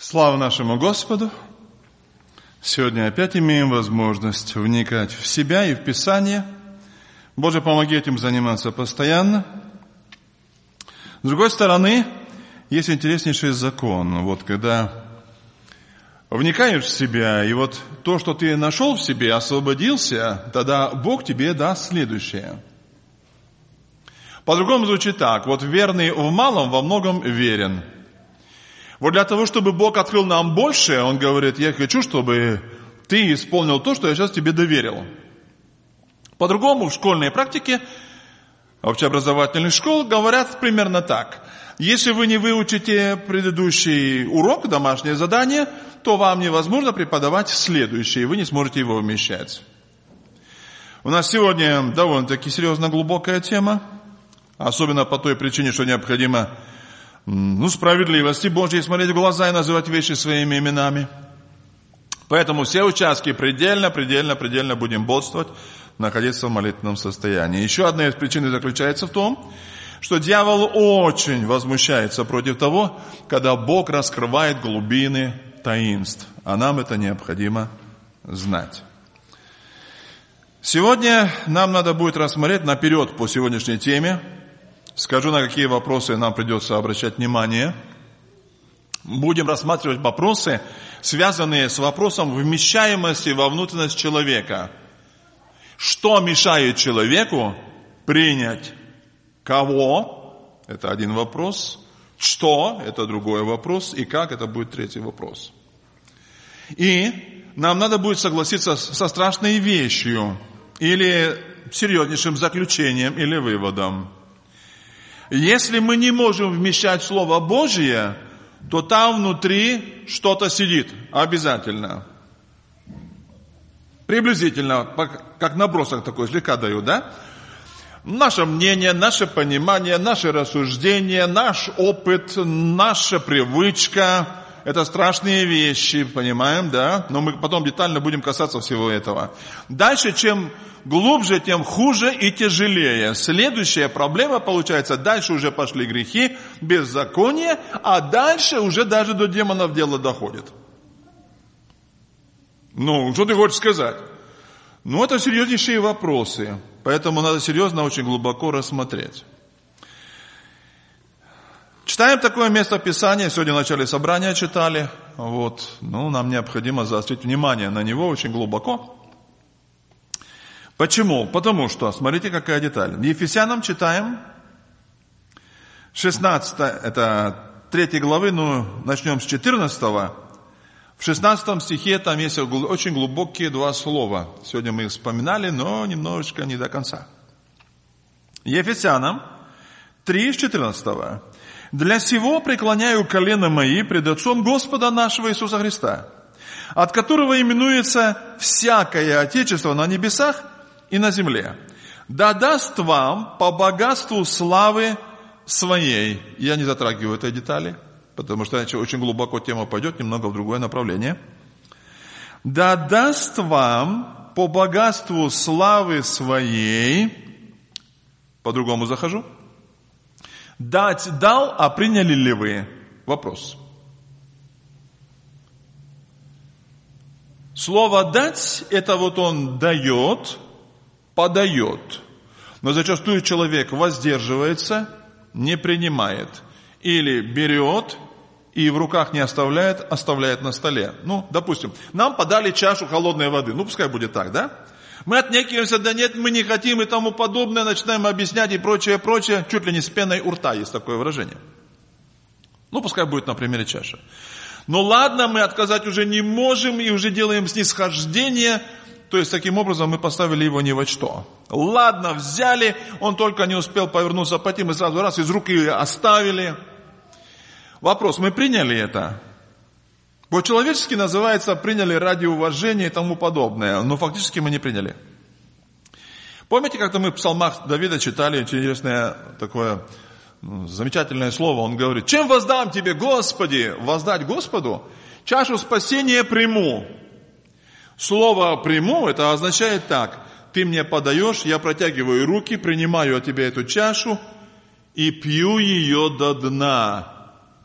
Слава нашему Господу! Сегодня опять имеем возможность вникать в себя и в Писание. Боже, помоги этим заниматься постоянно. С другой стороны, есть интереснейший закон. Вот когда вникаешь в себя, и вот то, что ты нашел в себе, освободился, тогда Бог тебе даст следующее. По-другому звучит так. Вот верный в малом во многом верен. Вот для того, чтобы Бог открыл нам больше, Он говорит, я хочу, чтобы ты исполнил то, что я сейчас тебе доверил. По-другому в школьной практике, общеобразовательных школ говорят примерно так. Если вы не выучите предыдущий урок, домашнее задание, то вам невозможно преподавать следующий, вы не сможете его вмещать. У нас сегодня довольно-таки серьезно глубокая тема, особенно по той причине, что необходимо справедливости Божьей смотреть в глаза и называть вещи своими именами. Поэтому все участки предельно будем бодствовать, находиться в молитвенном состоянии. Еще одна из причин заключается в том, что дьявол очень возмущается против того, когда Бог раскрывает глубины таинств. А нам это необходимо знать. Сегодня нам надо будет рассмотреть наперед по сегодняшней теме. Скажу, на какие вопросы нам придется обращать внимание. Будем рассматривать вопросы, связанные с вопросом вмещаемости во внутренность человека. Что мешает человеку принять кого? Это один вопрос. Что? Это другой вопрос. И как? Это будет третий вопрос. И нам надо будет согласиться со страшной вещью или серьезнейшим заключением или выводом. Если мы не можем вмещать Слово Божие, то там внутри что-то сидит. Обязательно. Приблизительно, как набросок такой слегка даю, да? Наше мнение, наше понимание, наше рассуждение, наш опыт, наша привычка – это страшные вещи, понимаем, да? Но мы потом детально будем касаться всего этого. Дальше, чем глубже, тем хуже и тяжелее. Следующая проблема получается, дальше уже пошли грехи, беззаконие, а дальше уже даже до демонов дело доходит. Что ты хочешь сказать? Это серьезнейшие вопросы, поэтому надо серьезно, очень глубоко рассмотреть. Читаем такое место Писания, сегодня в начале собрания читали, нам необходимо заострить внимание на него очень глубоко. Почему? Потому что, смотрите, какая деталь. В Ефесянам читаем, 16, это 3 главы, начнем с 14. В 16 стихе там есть очень глубокие два слова. Сегодня мы их вспоминали, но немножечко не до конца. Ефесянам 3, с 14. «Для сего преклоняю колено мои пред Отцом Господа нашего Иисуса Христа, от которого именуется всякое Отечество на небесах и на земле. Да даст вам по богатству славы своей». Я не затрагиваю этой детали, потому что иначе очень глубоко тема пойдет немного в другое направление. «Да даст вам по богатству славы своей». По-другому захожу. «Дать дал, а приняли ли вы?» Вопрос. Слово «дать» – это он дает, подает. Но зачастую человек воздерживается, не принимает. Или берет и в руках не оставляет, оставляет на столе. Допустим, нам подали чашу холодной воды. Пускай будет так, да? Мы отнекиваемся, да нет, мы не хотим и тому подобное, начинаем объяснять и прочее, чуть ли не с пеной у рта, есть такое выражение. Пускай будет на примере чаши. Ладно, мы отказать уже не можем и уже делаем снисхождение, то есть таким образом мы поставили его ни во что. Ладно, взяли, он только не успел повернуться пойти, мы сразу раз из руки оставили. Вопрос, мы приняли это? По-человечески называется приняли ради уважения и тому подобное, но фактически мы не приняли. Помните, как-то мы в псалмах Давида читали интересное такое замечательное слово, он говорит: «Чем воздам тебе, Господи?» Воздать Господу? «Чашу спасения приму». Слово «приму» это означает так: ты мне подаешь, я протягиваю руки, принимаю от тебя эту чашу и пью ее до дна.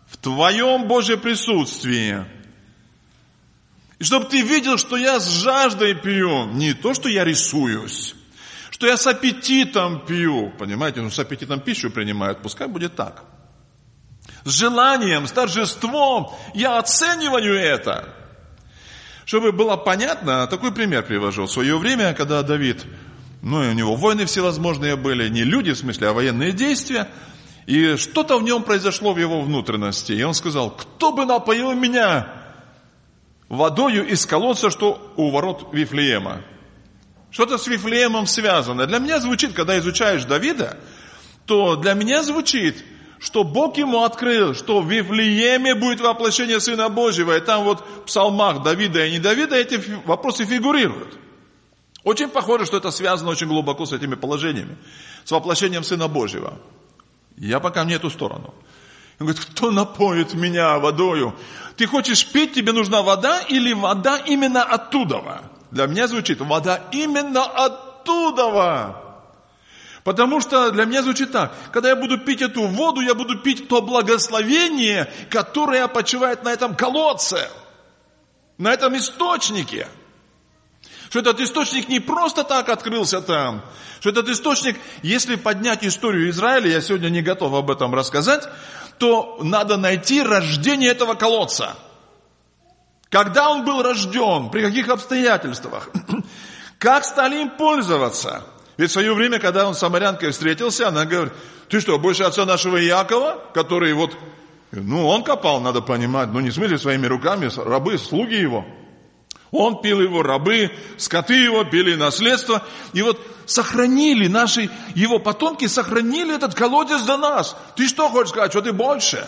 в Твоем, Божье, присутствии. И чтобы Ты видел, что я с жаждой пью. Не то, что я рисуюсь. Что я с аппетитом пью. Понимаете, с аппетитом пищу принимают. Пускай будет так. С желанием, с торжеством я оцениваю это. Чтобы было понятно, такой пример привожу. В свое время, когда Давид, и у него войны всевозможные были, не люди, в смысле, а военные действия, и что-то в нем произошло в его внутренности. И он сказал: кто бы напоил меня водою из колодца, что у ворот Вифлеема? Что-то с Вифлеемом связано. Для меня звучит, когда изучаешь Давида, то для меня звучит, что Бог ему открыл, что в Вифлееме будет воплощение Сына Божьего. И там вот в псалмах Давида и не Давида эти вопросы фигурируют. Очень похоже, что это связано очень глубоко с этими положениями, с воплощением Сына Божьего. Я пока не эту сторону. Он говорит: кто напоит меня водою? Ты хочешь пить, тебе нужна вода или вода именно оттуда? Для меня звучит: вода именно оттуда. Потому что для меня звучит так: когда я буду пить эту воду, я буду пить то благословение, которое почивает на этом колодце, на этом источнике. Что этот источник не просто так открылся там, что этот источник, если поднять историю Израиля, я сегодня не готов об этом рассказать, то надо найти рождение этого колодца. Когда он был рожден, при каких обстоятельствах, как стали им пользоваться. Ведь в свое время, когда он с самарянкой встретился, она говорит: ты что, больше отца нашего Иакова, который он копал, надо понимать, не в смысле своими руками, рабы, слуги его. Он пил его, рабы, скоты его пили наследство. И сохранили его потомки, сохранили этот колодец до нас. Ты что хочешь сказать, что ты больше?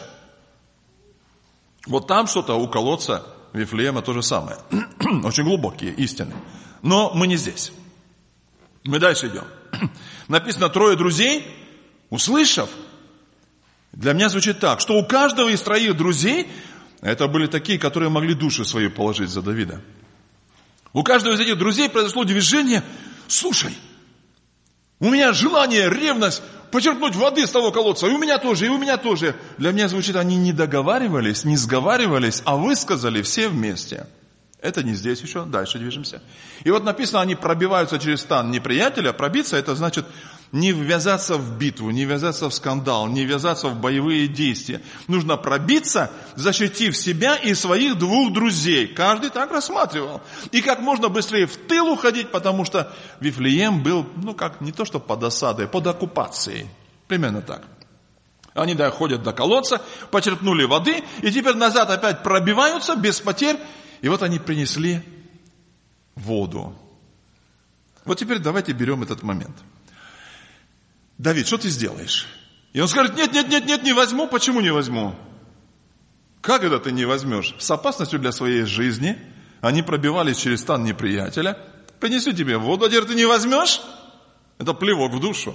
Там что-то у колодца Вифлеема то же самое. Очень глубокие истины. Но мы не здесь. Мы дальше идем. Написано: 3 друзей, услышав, для меня звучит так, что у каждого из 3 друзей, это были такие, которые могли души свои положить за Давида. У каждого из этих друзей произошло движение: слушай, у меня желание, ревность почерпнуть воды с того колодца, и у меня тоже, и у меня тоже. Для меня звучит, они не договаривались, не сговаривались, а высказали все вместе. Это не здесь еще, дальше движемся. И написано, они пробиваются через стан неприятеля. Пробиться — это значит не ввязаться в битву, не ввязаться в скандал, не ввязаться в боевые действия. Нужно пробиться, защитив себя и своих 2 друзей. Каждый так рассматривал. И как можно быстрее в тыл уходить, потому что Вифлеем был, не то что под осадой, под оккупацией. Примерно так. Они доходят до колодца, почерпнули воды, и теперь назад опять пробиваются без потерь. И они принесли воду. Теперь давайте берем этот момент. Давид, что ты сделаешь? И он скажет: нет, не возьму. Почему не возьму? Как это ты не возьмешь? С опасностью для своей жизни они пробивались через стан неприятеля. Принесли тебе воду, а теперь ты не возьмешь? Это плевок в душу.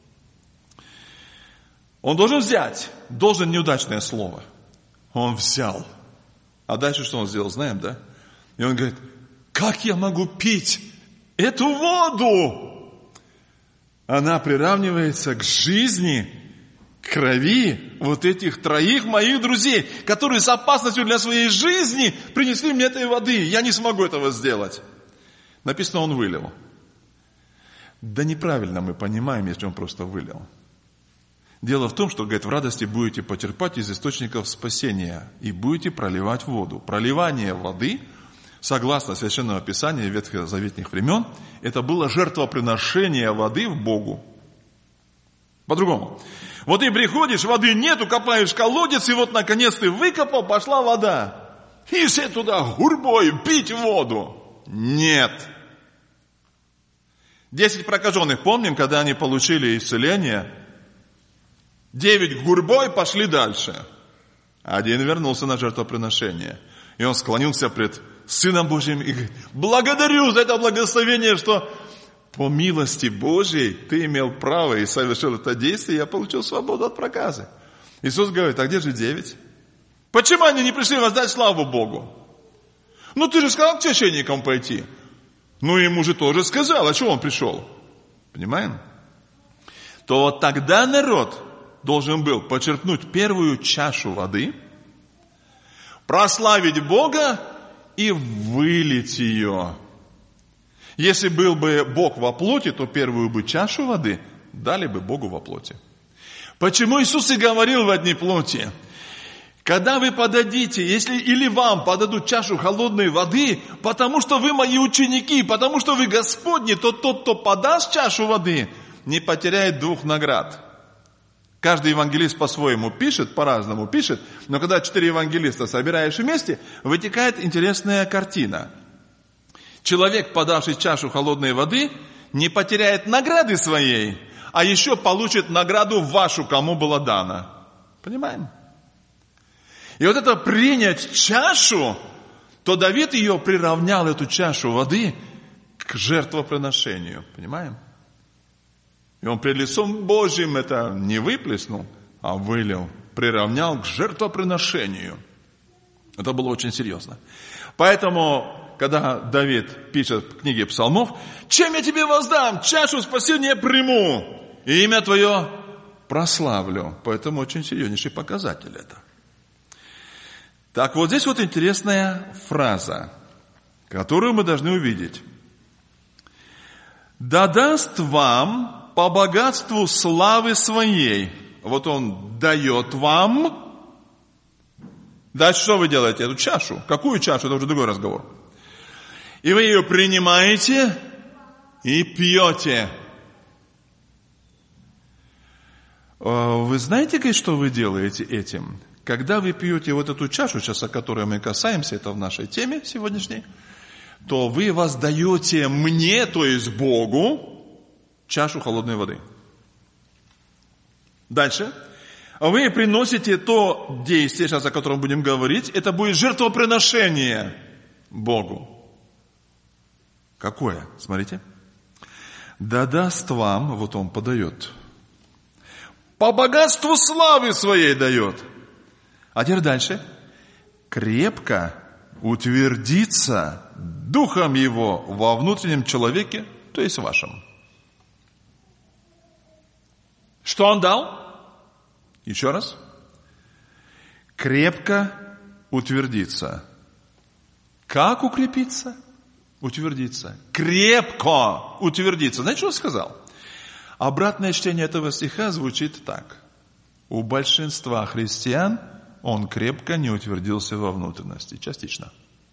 Он должен взять. Должен — неудачное слово. Он взял. А дальше что он сделал, знаем, да? И он говорит: как я могу пить эту воду? Она приравнивается к жизни, к крови этих 3 моих друзей, которые с опасностью для своей жизни принесли мне этой воды. Я не смогу этого сделать. Написано, он вылил. Да неправильно мы понимаем, если он просто вылил. Дело в том, что, говорит, в радости будете почерпать из источников спасения и будете проливать воду. Проливание воды, согласно Священному Писанию ветхозаветных времен, это было жертвоприношение воды в Богу. По-другому. Ты приходишь, воды нету, копаешь колодец, и наконец ты выкопал, пошла вода. И все туда гурьбой пить воду. Нет. 10 прокаженных, помним, когда они получили исцеление, 9 гурьбой пошли дальше. 1 вернулся на жертвоприношение. И он склонился пред Сыном Божьим и говорит: благодарю за это благословение, что по милости Божьей ты имел право и совершил это действие, и я получил свободу от проказы. Иисус говорит: а где же 9? Почему они не пришли воздать славу Богу? Ты же сказал к священникам пойти. Ему же тоже сказал, а чего он пришел? Понимаем? То тогда народ должен был почерпнуть первую чашу воды, прославить Бога и вылить ее. Если был бы Бог во плоти, то первую бы чашу воды дали бы Богу во плоти. Почему Иисус и говорил в одни плоти? Когда вы подадите, если или вам подадут чашу холодной воды, потому что вы мои ученики, потому что вы Господни, то тот, кто подаст чашу воды, не потеряет двух наград. Каждый евангелист по-своему пишет, по-разному пишет, но когда 4 евангелиста собираешь вместе, вытекает интересная картина. Человек, подавший чашу холодной воды, не потеряет награды своей, а еще получит награду вашу, кому было дано. Понимаем? И вот это принять чашу, то Давид ее приравнял, эту чашу воды, к жертвоприношению. Понимаем? И он пред лицом Божьим это не выплеснул, а вылил, приравнял к жертвоприношению. Это было очень серьезно. Поэтому, когда Давид пишет в книге Псалмов, «Чем я тебе воздам? Чашу спасения приму, и имя твое прославлю». Поэтому очень серьезнейший показатель это. Так вот здесь вот интересная фраза, которую мы должны увидеть. «Да даст вам по богатству славы своей». Вот он дает вам. Дальше что вы делаете? Эту чашу. Какую чашу? Это уже другой разговор. И вы ее принимаете и пьете. Вы знаете, что вы делаете этим? Когда вы пьете вот эту чашу, сейчас о которой мы касаемся, это в нашей теме сегодняшней, то вы воздаете мне, то есть Богу, чашу холодной воды. Дальше. Вы приносите то действие, сейчас о котором будем говорить, это будет жертвоприношение Богу. Какое? Смотрите. Да даст вам, вот он подает, по богатству славы своей дает. А теперь дальше. Крепко утвердиться духом его во внутреннем человеке, то есть вашем. Что он дал? Еще раз. Крепко утвердиться. Как укрепиться? Утвердиться. Крепко утвердиться. Знаете, что он сказал? Обратное чтение этого стиха звучит так. У большинства христиан он крепко не утвердился во внутренности. Частично.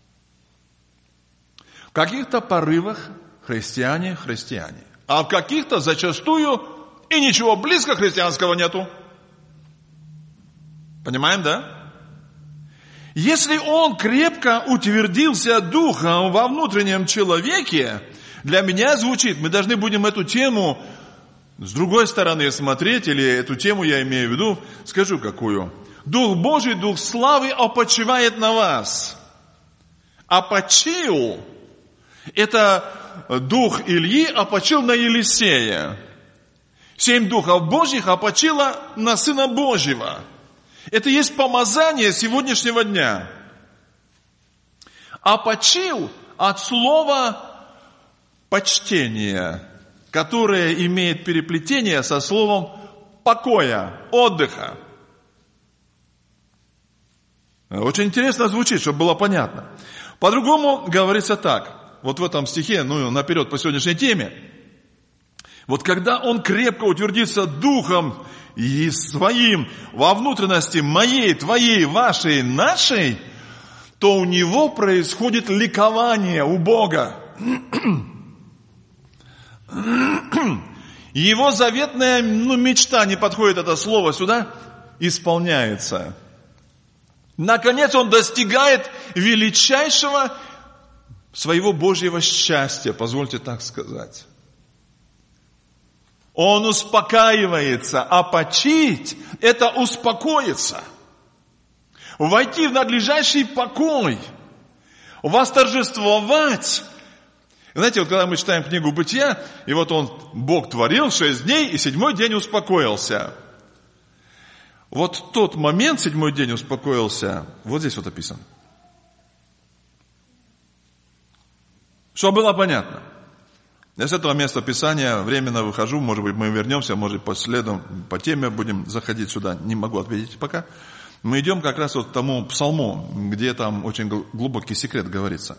В каких-то порывах христиане. А в каких-то зачастую и ничего близко христианского нету. Понимаем, да? Если он крепко утвердился духом во внутреннем человеке, для меня звучит, мы должны будем эту тему с другой стороны смотреть, или эту тему я имею в виду, скажу какую. Дух Божий, Дух славы опочивает на вас. Опочил. Это Дух Ильи опочил на Елисея. 7 духов Божьих опочило на Сына Божьего. Это есть помазание сегодняшнего дня. Опочил от слова почтение, которое имеет переплетение со словом покоя, отдыха. Очень интересно звучит, чтобы было понятно. По-другому говорится так. Вот в этом стихе, наперед по сегодняшней теме. Вот когда он крепко утвердится духом и своим во внутренности моей, твоей, вашей, нашей, то у него происходит ликование у Бога. Его заветная мечта, не подходит это слово сюда, исполняется. Наконец он достигает величайшего своего Божьего счастья, позвольте так сказать. Он успокаивается, а почить – это успокоиться. Войти в надлежащий покой, восторжествовать. Знаете, вот когда мы читаем книгу Бытия, и вот Бог творил 6 дней, и 7-й день успокоился. Вот тот момент, 7-й день успокоился, вот здесь вот описан. Чтобы было понятно. Я с этого места Писания временно выхожу, может быть, мы вернемся, может, по теме будем заходить сюда, не могу ответить пока. Мы идем как раз вот к тому псалму, где там очень глубокий секрет говорится.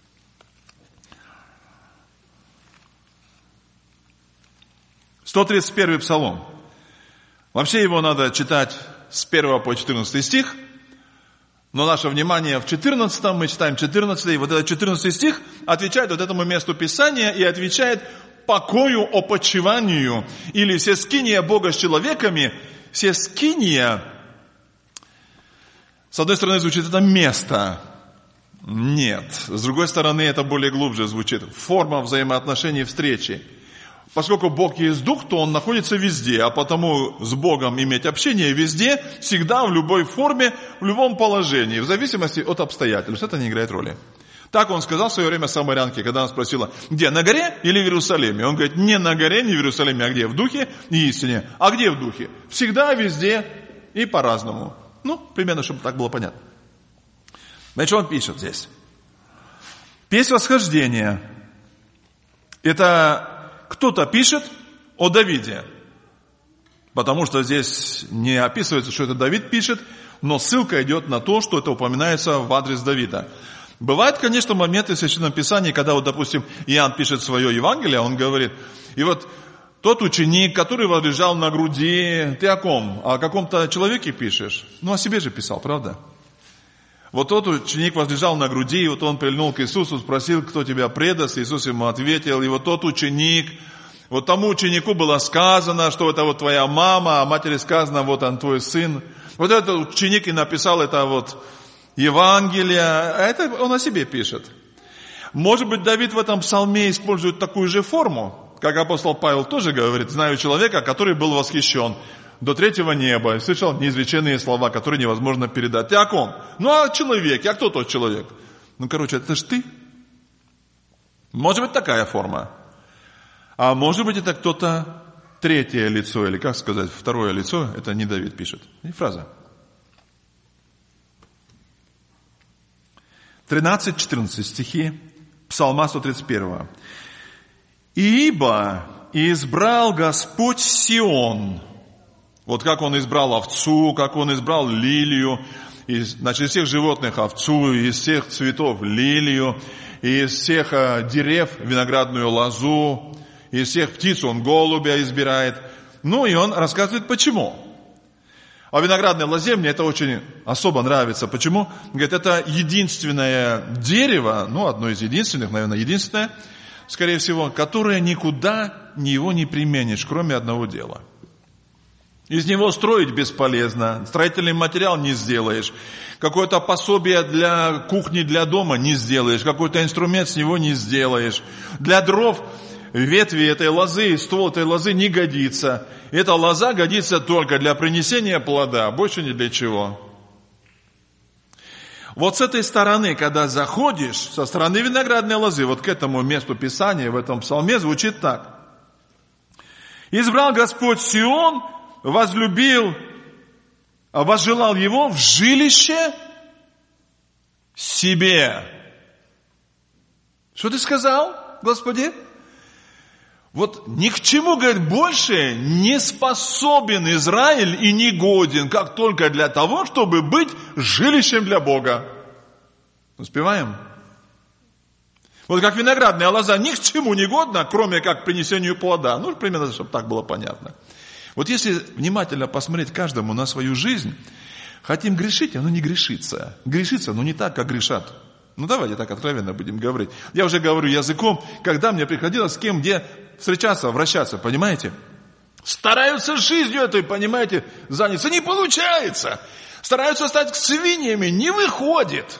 «131-й псалом». Вообще его надо читать с 1 по 14 стих, но наше внимание в 14, мы читаем 14, и вот этот 14 стих отвечает вот этому месту Писания и отвечает покою, опочиванию, или сескиния Бога с человеками. Сескиния, с одной стороны, звучит это место. Нет. С другой стороны, это более глубже звучит. Форма взаимоотношений, встречи. Поскольку Бог есть Дух, то Он находится везде, а потому с Богом иметь общение везде, всегда, в любой форме, в любом положении, в зависимости от обстоятельств. Это не играет роли. Так Он сказал в свое время самарянке, когда она спросила, где, на горе или в Иерусалиме? Он говорит, не на горе, не в Иерусалиме, а где? В духе и истине. А где в духе? Всегда, везде и по-разному. Ну, примерно, чтобы так было понятно. Значит, что он пишет здесь? Песнь восхождения. Это кто-то пишет о Давиде. Потому что здесь не описывается, что это Давид пишет, но ссылка идет на то, что это упоминается в адрес Давида. Бывают, конечно, моменты в Священном Писании, когда, вот, допустим, Иоанн пишет свое Евангелие, он говорит, и вот тот ученик, который возлежал на груди, ты о ком? О каком-то человеке пишешь? Ну, о себе же писал, правда? Вот тот ученик возлежал на груди, и вот он прильнул к Иисусу, спросил, кто тебя предаст, Иисус ему ответил, и вот тот ученик, вот тому ученику было сказано, что это вот твоя мама, а матери сказано, вот он твой сын. Вот этот ученик и написал это вот Евангелие, а это он о себе пишет. Может быть, Давид в этом псалме использует такую же форму, как апостол Павел тоже говорит, знаю человека, который был восхищен до третьего неба, и слышал неизреченные слова, которые невозможно передать. Ты о ком? Ну, о человеке. А кто тот человек? Ну, короче, это ж ты. Может быть, такая форма. А может быть, это кто-то третье лицо, или как сказать, второе лицо, это не Давид пишет. И фраза. 13-14 стихи Псалма 131. «Ибо избрал Господь Сион». Вот как Он избрал овцу, как Он избрал лилию, значит, из всех животных овцу, из всех цветов лилию, из всех дерев виноградную лозу, из всех птиц Он голубя избирает. Ну и Он рассказывает, почему. О виноградной лозе мне это очень особо нравится. Почему? Говорит, это единственное дерево, ну, одно из единственных, наверное, единственное, скорее всего, которое никуда его не применишь, кроме одного дела. Из него строить бесполезно, строительный материал не сделаешь, какое-то пособие для кухни, для дома не сделаешь, какой-то инструмент с него не сделаешь. Для дров ветви этой лозы, ствол этой лозы не годится. Эта лоза годится только для принесения плода, больше ни для чего. Вот с этой стороны, когда заходишь, со стороны виноградной лозы, вот к этому месту Писания, в этом псалме звучит так. «Избрал Господь Сион, возлюбил, возжелал его в жилище себе». Что ты сказал, Господи? Вот ни к чему, говорит, больше не способен Израиль и не годен, как только для того, чтобы быть жилищем для Бога. Успеваем? Вот как виноградная лоза ни к чему не годна, кроме как к принесению плода. Ну, примерно, чтобы так было понятно. Вот если внимательно посмотреть каждому на свою жизнь, хотим грешить, оно не грешится. Грешится, но не так, как грешат. Ну, давайте так откровенно будем говорить. Я уже говорю языком, когда мне приходилось с кем, где встречаться, вращаться, понимаете? Стараются жизнью этой, понимаете, заняться. Не получается. Стараются стать свиньями, не выходит.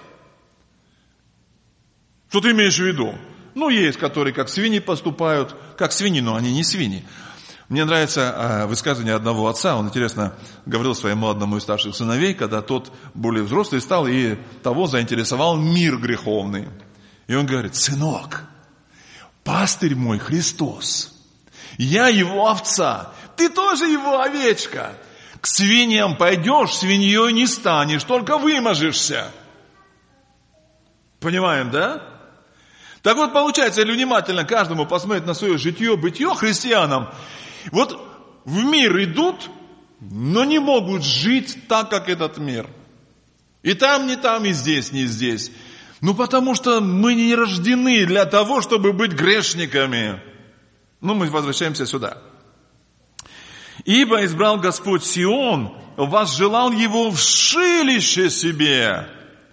Что ты имеешь в виду? Ну, есть, которые как свиньи поступают, как свиньи, но они не свиньи. Мне нравится высказывание одного отца, он, интересно, говорил своему одному из старших сыновей, когда тот более взрослый стал, и того заинтересовал мир греховный. И он говорит: сынок, пастырь мой Христос, я его овца, ты тоже его овечка. К свиньям пойдешь, свиньей не станешь, только выможешься. Понимаем, да? Так вот, получается, если внимательно каждому посмотреть на свое житье, бытие христианам, вот в мир идут, но не могут жить так, как этот мир. И там, и здесь, не здесь. Потому что мы не рождены для того, чтобы быть грешниками. Мы возвращаемся сюда. Ибо избрал Господь Сион, возжелал его в жилище себе.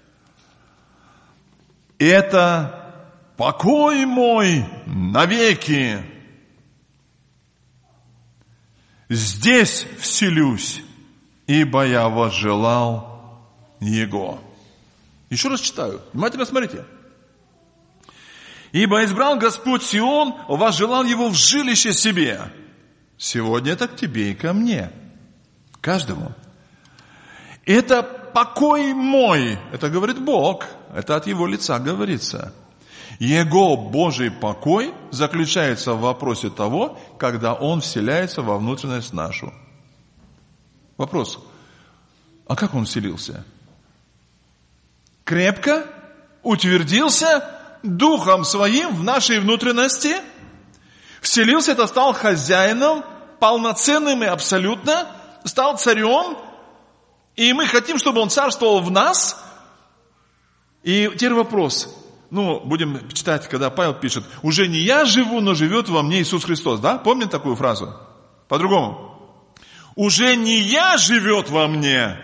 Это покой мой навеки. Здесь вселюсь, ибо я возжелал его. Еще раз читаю. Внимательно смотрите. Ибо избрал Господь Сион, возжелал его в жилище себе. Сегодня это к тебе и ко мне. Каждому. Это покой мой. Это говорит Бог. Это от его лица говорится. Его Божий покой заключается в вопросе того, когда Он вселяется во внутренность нашу. Вопрос. А как Он вселился? Крепко утвердился Духом Своим в нашей внутренности. Вселился, это стал хозяином, полноценным и абсолютно, стал царем. И мы хотим, чтобы Он царствовал в нас. И теперь вопрос. Будем читать, когда Павел пишет, уже не я живу, но живет во мне Иисус Христос. Да? Помните такую фразу? По-другому. Уже не я живет во мне,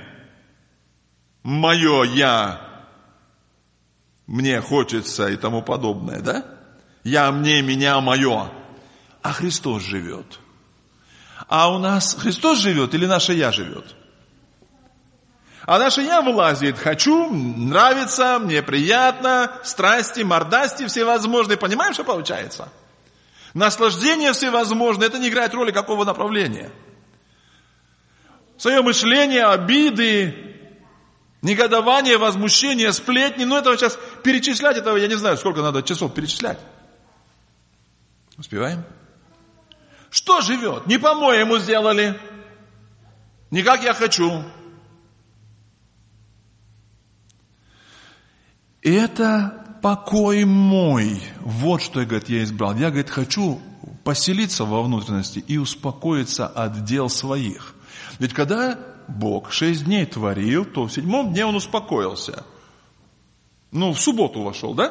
мое я, мне хочется и тому подобное, да? Я, мне, меня, мое. А Христос живет. А у нас Христос живет или наше я живет? А наше я вылазит. Хочу, нравится, мне приятно, страсти, мордасти всевозможные. Понимаем, что получается? Наслаждение всевозможное. Это не играет роли какого направления. Свое мышление, обиды, негодование, возмущение, сплетни. Этого сейчас перечислять, этого я не знаю, сколько надо часов перечислять. Успеваем? Что живет? Не по-моему сделали. Не как я хочу. Это покой мой. Вот что, говорит, я избрал. Я, говорит, хочу поселиться во внутренности и успокоиться от дел своих. Ведь когда Бог 6 дней творил, то в 7-м дне Он успокоился. В субботу вошел, да?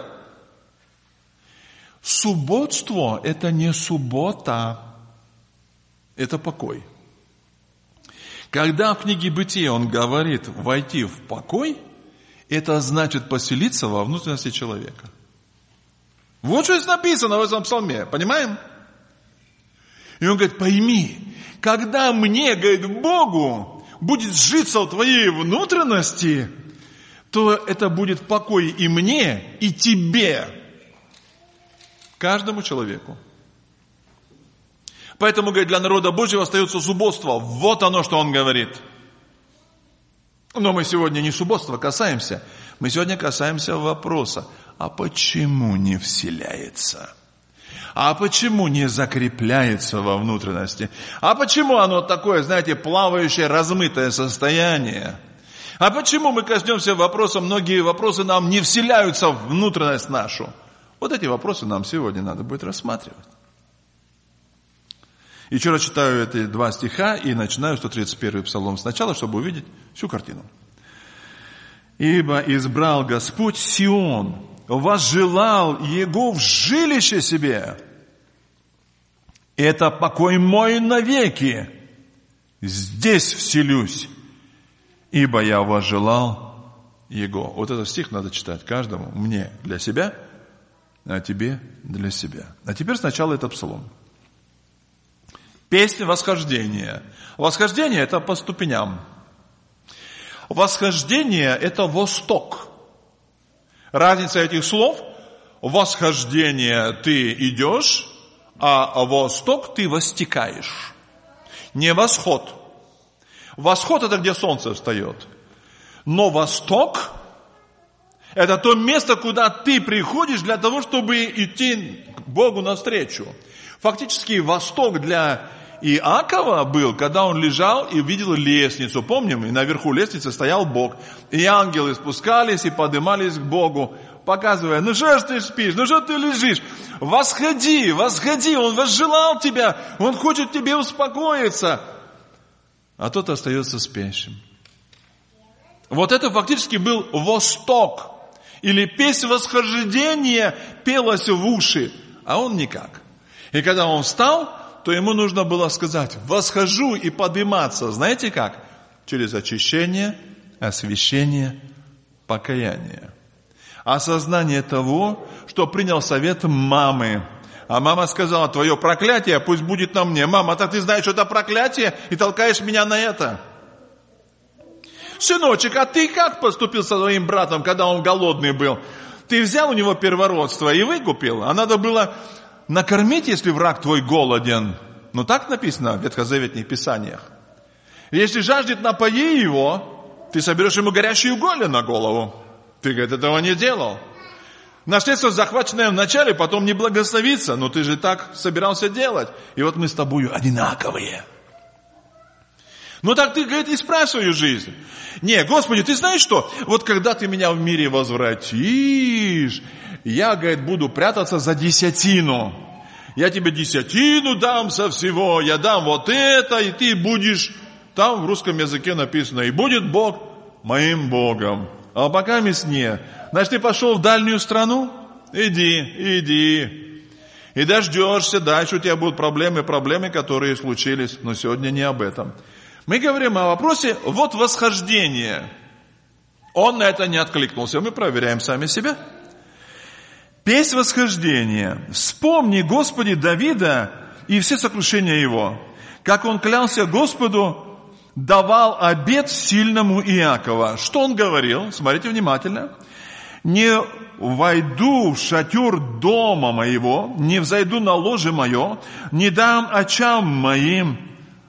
Субботство – это не суббота, это покой. Когда в книге Бытия Он говорит «войти в покой», это значит поселиться во внутренности человека. Вот что здесь написано в этом псалме, понимаем? И он говорит, пойми, когда мне, говорит, Богу будет житься в твоей внутренности, то это будет покой и мне, и тебе, каждому человеку. Поэтому, говорит, для народа Божьего остается субботство. Вот оно, что он говорит. Но мы сегодня не субботства касаемся. Мы сегодня касаемся вопроса, а почему не вселяется? А почему не закрепляется во внутренности? А почему оно такое, знаете, плавающее, размытое состояние? А почему мы коснемся вопроса, многие вопросы нам не вселяются в внутренность нашу? Вот эти вопросы нам сегодня надо будет рассматривать. Еще раз читаю эти 2 стиха и начинаю 131 псалом сначала, чтобы увидеть всю картину. «Ибо избрал Господь Сион, возжелал его в жилище себе. Это покой мой навеки. Здесь вселюсь, ибо я возжелал его». Вот этот стих надо читать каждому, мне для себя, а тебе для себя. А теперь сначала этот псалом. Песня восхождения. Восхождение – это по ступеням. Восхождение – это восток. Разница этих слов – восхождение ты идешь, а восток ты востекаешь. Не восход. Восход – это где солнце встает. Но восток – это то место, куда ты приходишь для того, чтобы идти к Богу навстречу. Фактически восток для Иакова был, когда он лежал и видел лестницу. Помним, и наверху лестницы стоял Бог. И ангелы спускались и поднимались к Богу, показывая, что ж ты спишь, что ты лежишь? Восходи, восходи, Он возжелал тебя, Он хочет тебе успокоиться. а тот остается спящим. Вот это фактически был восток. Или песнь восхождения пелась в уши, а он никак. И когда он встал, то ему нужно было сказать: восхожу и подниматься. Знаете как? Через очищение, освящение, покаяние. Осознание того, что принял совет мамы. А мама сказала: твое проклятие пусть будет на мне. Мама, так ты знаешь, что это проклятие, и толкаешь меня на это. Сыночек, а ты как поступил со своим братом, когда он голодный был? Ты взял у него первородство и выкупил? А надо было накормить, если враг твой голоден. Ну так написано в ветхозаветных писаниях. Если жаждет, напои его, ты соберешь ему горящие уголья на голову. Ты, говорит, этого не делал. Наследство, захваченное вначале, потом не благословится. Но ты же так собирался делать. И вот мы с тобою одинаковые. Ну так ты, говорит, исправь свою жизнь. Не, Господи, ты знаешь что? Вот когда ты меня в мире возвратишь, я, говорит, буду прятаться за десятину. Я тебе десятину дам со всего, я дам вот это, и ты будешь... Там в русском языке написано: и будет Бог моим Богом. А пока не. Значит, ты пошел в дальнюю страну? Иди. И дождешься, дальше у тебя будут проблемы, которые случились. Но сегодня не об этом. Мы говорим о вопросе вот восхождения. Он на это не откликнулся. Мы проверяем сами себя. Песнь восхождения. Вспомни, Господи, Давида и все сокрушения его. Как он клялся Господу, давал обет сильному Иакова. Что он говорил? Смотрите внимательно. Не войду в шатер дома моего, не взойду на ложе мое, не дам очам моим,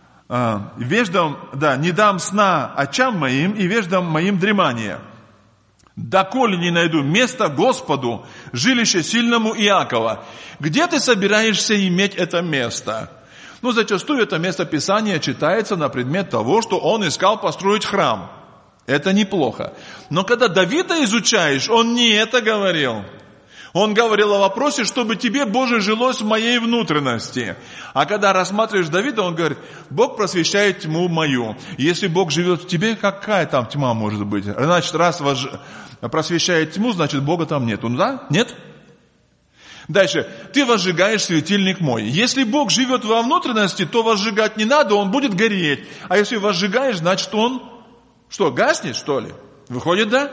не дам сна очам моим и веждам моим дремания. Доколе не найду место Господу, жилище сильному Иакова. Где ты собираешься иметь это место? Зачастую это место Писания читается на предмет того, что он искал построить храм. Это неплохо. Но когда Давида изучаешь, он не это говорил. Он говорил о вопросе, чтобы тебе, Боже, жилось в моей внутренности. А когда рассматриваешь Давида, он говорит: Бог просвещает тьму мою. Если Бог живет в тебе, какая там тьма может быть? Значит, раз просвещает тьму, значит, Бога там нет. Да? Нет? Дальше. Ты возжигаешь светильник мой. Если Бог живет во внутренности, то возжигать не надо, он будет гореть. А если возжигаешь, значит, он что, гаснет, что ли? Выходит, да?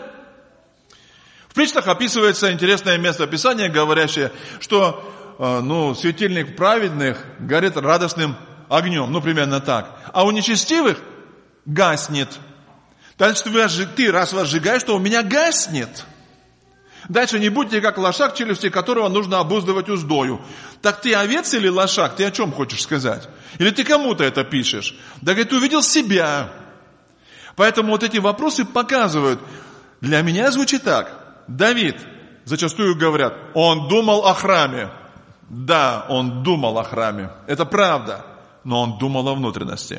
В притчах описывается интересное место Писания, говорящее, что светильник праведных горит радостным огнем. Примерно так. А у нечестивых гаснет. Значит, ты раз возжигаешь, то у меня гаснет. Дальше: не будьте как лошак, челюсти которого нужно обуздывать уздою. Так ты овец или лошак? Ты о чем хочешь сказать? Или ты кому-то это пишешь? Да, говорит, ты увидел себя. Поэтому вот эти вопросы показывают. Для меня звучит так. Давид, зачастую говорят, он думал о храме. Да, он думал о храме. Это правда. Но он думал о внутренности.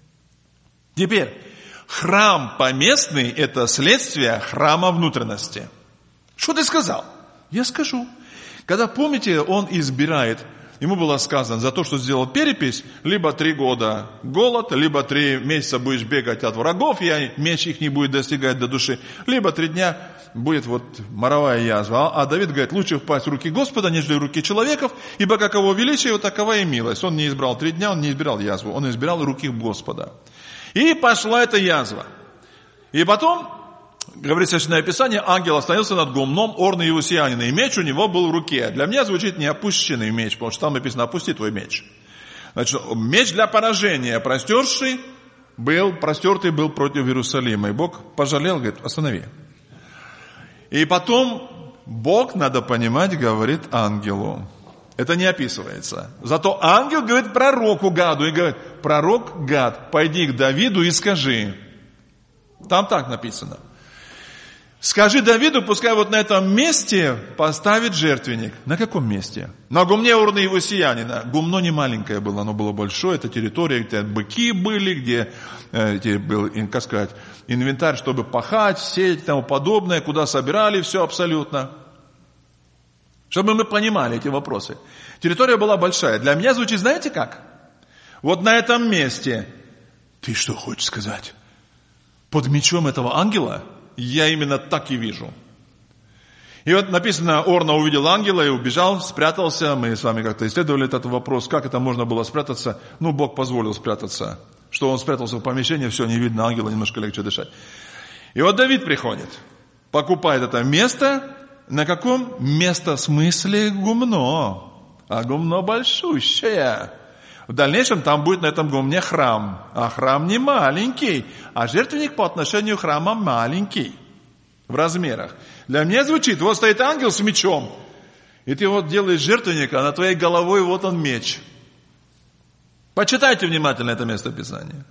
Теперь, храм поместный – это следствие храма внутренности. Что ты сказал? Я скажу. Когда, помните, он избирает, ему было сказано, за то, что сделал перепись, либо 3 года голод, либо 3 месяца будешь бегать от врагов, и меч их не будет достигать до души, либо 3 дня будет моровая язва. А Давид говорит: лучше впасть в руки Господа, нежели в руки человеков, ибо каково величие, такова и милость. Он не избрал 3 дня, он не избирал язву, он избирал руки Господа. И пошла эта язва. И потом, говорит Священное Писание, ангел остановился над гумном Орны Иусиянина, и меч у него был в руке. Для меня звучит не опущенный меч, потому что там написано: опусти твой меч. Значит, меч для поражения, простертый был против Иерусалима. И Бог пожалел, говорит: останови. И потом Бог, надо понимать, говорит ангелу. Это не описывается. Зато ангел говорит пророку Гаду и говорит: пророк Гад, пойди к Давиду и скажи. Там так написано. Скажи Давиду, пускай на этом месте поставит жертвенник. На каком месте? На гумне Орны Иусиянина. Гумно не маленькое было, оно было большое. Это территория, где быки были, где был, инвентарь, чтобы пахать, сеять и тому подобное, куда собирали все абсолютно. Чтобы мы понимали эти вопросы. Территория была большая. Для меня звучит, знаете как? На этом месте Ты что хочешь сказать? Под мечом этого ангела я именно так и вижу. И вот написано, Орна увидел ангела и убежал, спрятался. Мы с вами как-то исследовали этот вопрос, как это можно было спрятаться. Бог позволил спрятаться. Что он спрятался в помещении, все, не видно ангела, немножко легче дышать. И вот Давид приходит, покупает это место. На каком? Место в смысле гумно. А гумно большущее. В дальнейшем там будет на этом гумне храм. А храм не маленький, а жертвенник по отношению к храму маленький. В размерах. Для меня звучит, вот стоит ангел с мечом, и ты вот делаешь жертвенник, а над твоей головой вот он меч. Почитайте внимательно это место Писания.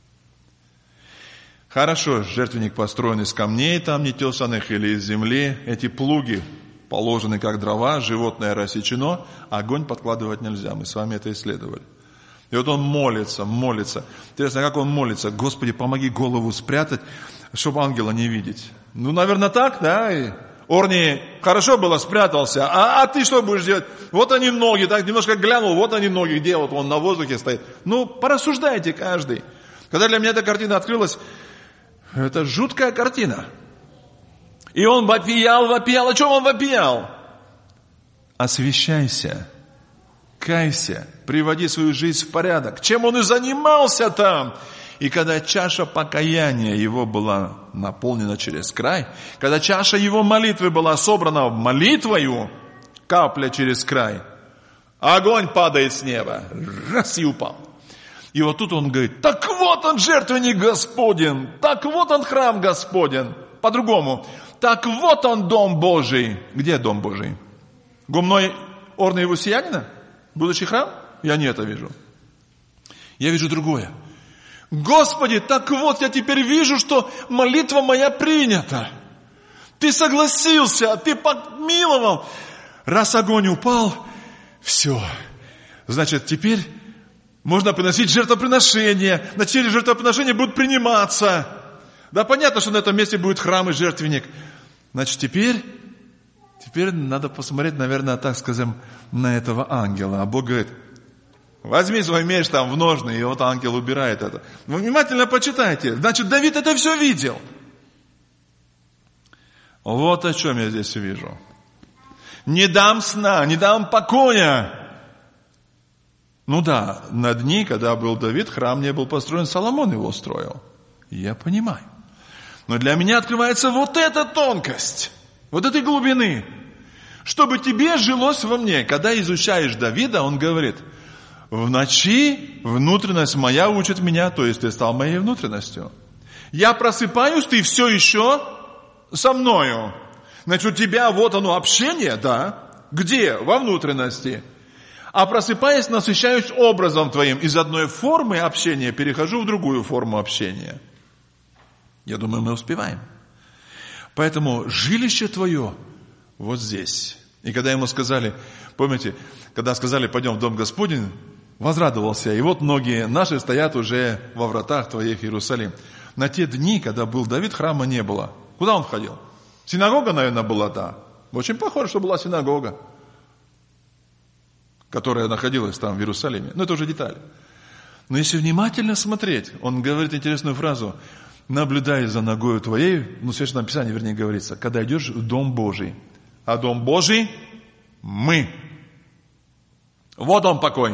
Хорошо, жертвенник построен из камней там нетесанных или из земли. Эти плуги положены как дрова, животное рассечено, огонь подкладывать нельзя. Мы с вами это исследовали. И вот он молится. Интересно, как он молится? Господи, помоги голову спрятать, чтобы ангела не видеть. Наверное, так, да? И Орни хорошо было, спрятался. А ты что будешь делать? Вот они ноги, так немножко глянул, вот они ноги, где вот он на воздухе стоит. Порассуждайте каждый. Когда для меня эта картина открылась, это жуткая картина. И он вопиял. О чем он вопиял? Освящайся, кайся, приводи свою жизнь в порядок. Чем он и занимался там. И когда чаша покаяния его была наполнена через край, когда чаша его молитвы была собрана молитвою, капля через край, огонь падает с неба, раз и упал. И вот тут он говорит, так вот он жертвенник Господень, так вот он храм Господень. По-другому, так вот он дом Божий. Где дом Божий? Гумной Орна и Вусиянина? Будущий храм? Я не это вижу. Я вижу другое. Господи, так вот я теперь вижу, что молитва моя принята. Ты согласился, ты помиловал. Раз огонь упал, все. Значит, теперь можно приносить жертвоприношения. На теле жертвоприношения будут приниматься. Да, понятно, что на этом месте будет храм и жертвенник. Значит, теперь надо посмотреть, наверное, так скажем, на этого ангела. А Бог говорит, возьми свой меч там в ножны, и вот ангел убирает это. Вы внимательно почитайте. Значит, Давид это все видел. Вот о чем я здесь вижу. Не дам сна, не дам покоя. На дни, когда был Давид, храм не был построен, Соломон его строил. Я понимаю. Но для меня открывается вот эта тонкость, вот этой глубины. Чтобы тебе жилось во мне. Когда изучаешь Давида, он говорит, в ночи внутренность моя учит меня, то есть ты стал моей внутренностью. Я просыпаюсь, ты все еще со мною. Значит, у тебя вот оно общение, да? Где? Во внутренности. А просыпаясь, насыщаюсь образом твоим. Из одной формы общения перехожу в другую форму общения. Я думаю, мы успеваем. Поэтому жилище твое вот здесь. И когда ему сказали, помните, когда сказали, пойдем в дом Господень, возрадовался. И вот многие наши стоят уже во вратах твоих, Иерусалим. На те дни, когда был Давид, храма не было. Куда он ходил? Синагога, наверное, была, да. Очень похоже, что была синагога, которая находилась там в Иерусалиме. Но это уже детали. Но если внимательно смотреть, он говорит интересную фразу, наблюдай за ногою твоей, в Священном Писании, вернее, говорится, когда идешь в Дом Божий. А Дом Божий – мы. Вот он покой.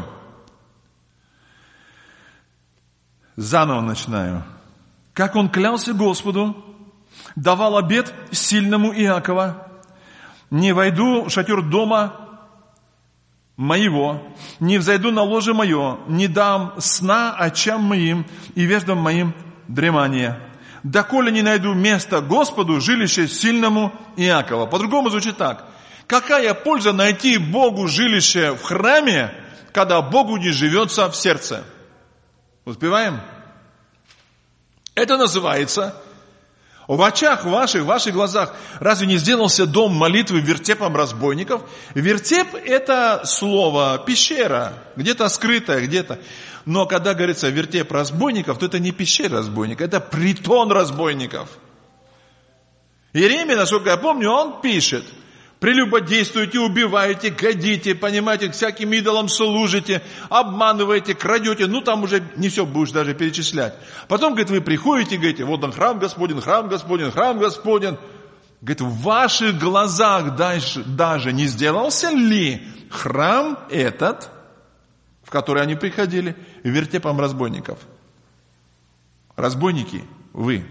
Заново начинаю. Как он клялся Господу, давал обет сильному Иакова, не войду в шатер дома моего, не взойду на ложе мое, не дам сна очам моим и веждам моим дремания, доколе не найду место Господу, жилище сильному Иакова. По-другому звучит так. Какая польза найти Богу жилище в храме, когда Богу не живется в сердце? Успеваем? Это называется в очах ваших, в ваших глазах. Разве не сделался дом молитвы вертепом разбойников? Вертеп – это слово пещера, где-то скрытая, где-то. Но когда говорится вертеп разбойников, то это не пещера разбойников, это притон разбойников. Иеремия, насколько я помню, он пишет, прелюбодействуете, убиваете, гадите, понимаете, всяким идолам служите, обманываете, крадете, там уже не все будешь даже перечислять. Потом, говорит, вы приходите, говорите, вот он храм Господень, храм Господень, храм Господень. Говорит, в ваших глазах даже не сделался ли храм этот, в который они приходили, вертепом разбойников? Разбойники, вы.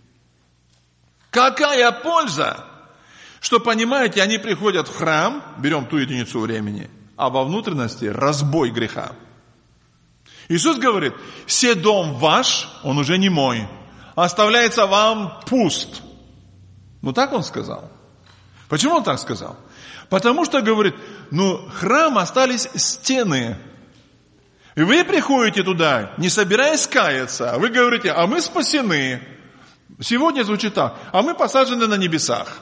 Какая польза? Что, понимаете, они приходят в храм, берем ту единицу времени, а во внутренности разбой греха. Иисус говорит, «Се дом ваш, он уже не мой, оставляется вам пуст». Так он сказал. Почему он так сказал? Потому что, говорит, храм остались стены. И вы приходите туда, не собираясь каяться, а вы говорите, а мы спасены. Сегодня звучит так, а мы посажены на небесах.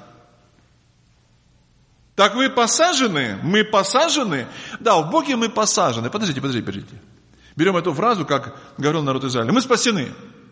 Так вы посажены? Мы посажены? Да, в Боге мы посажены. Подождите. Берем эту фразу, как говорил народ Израиля. Мы спасены.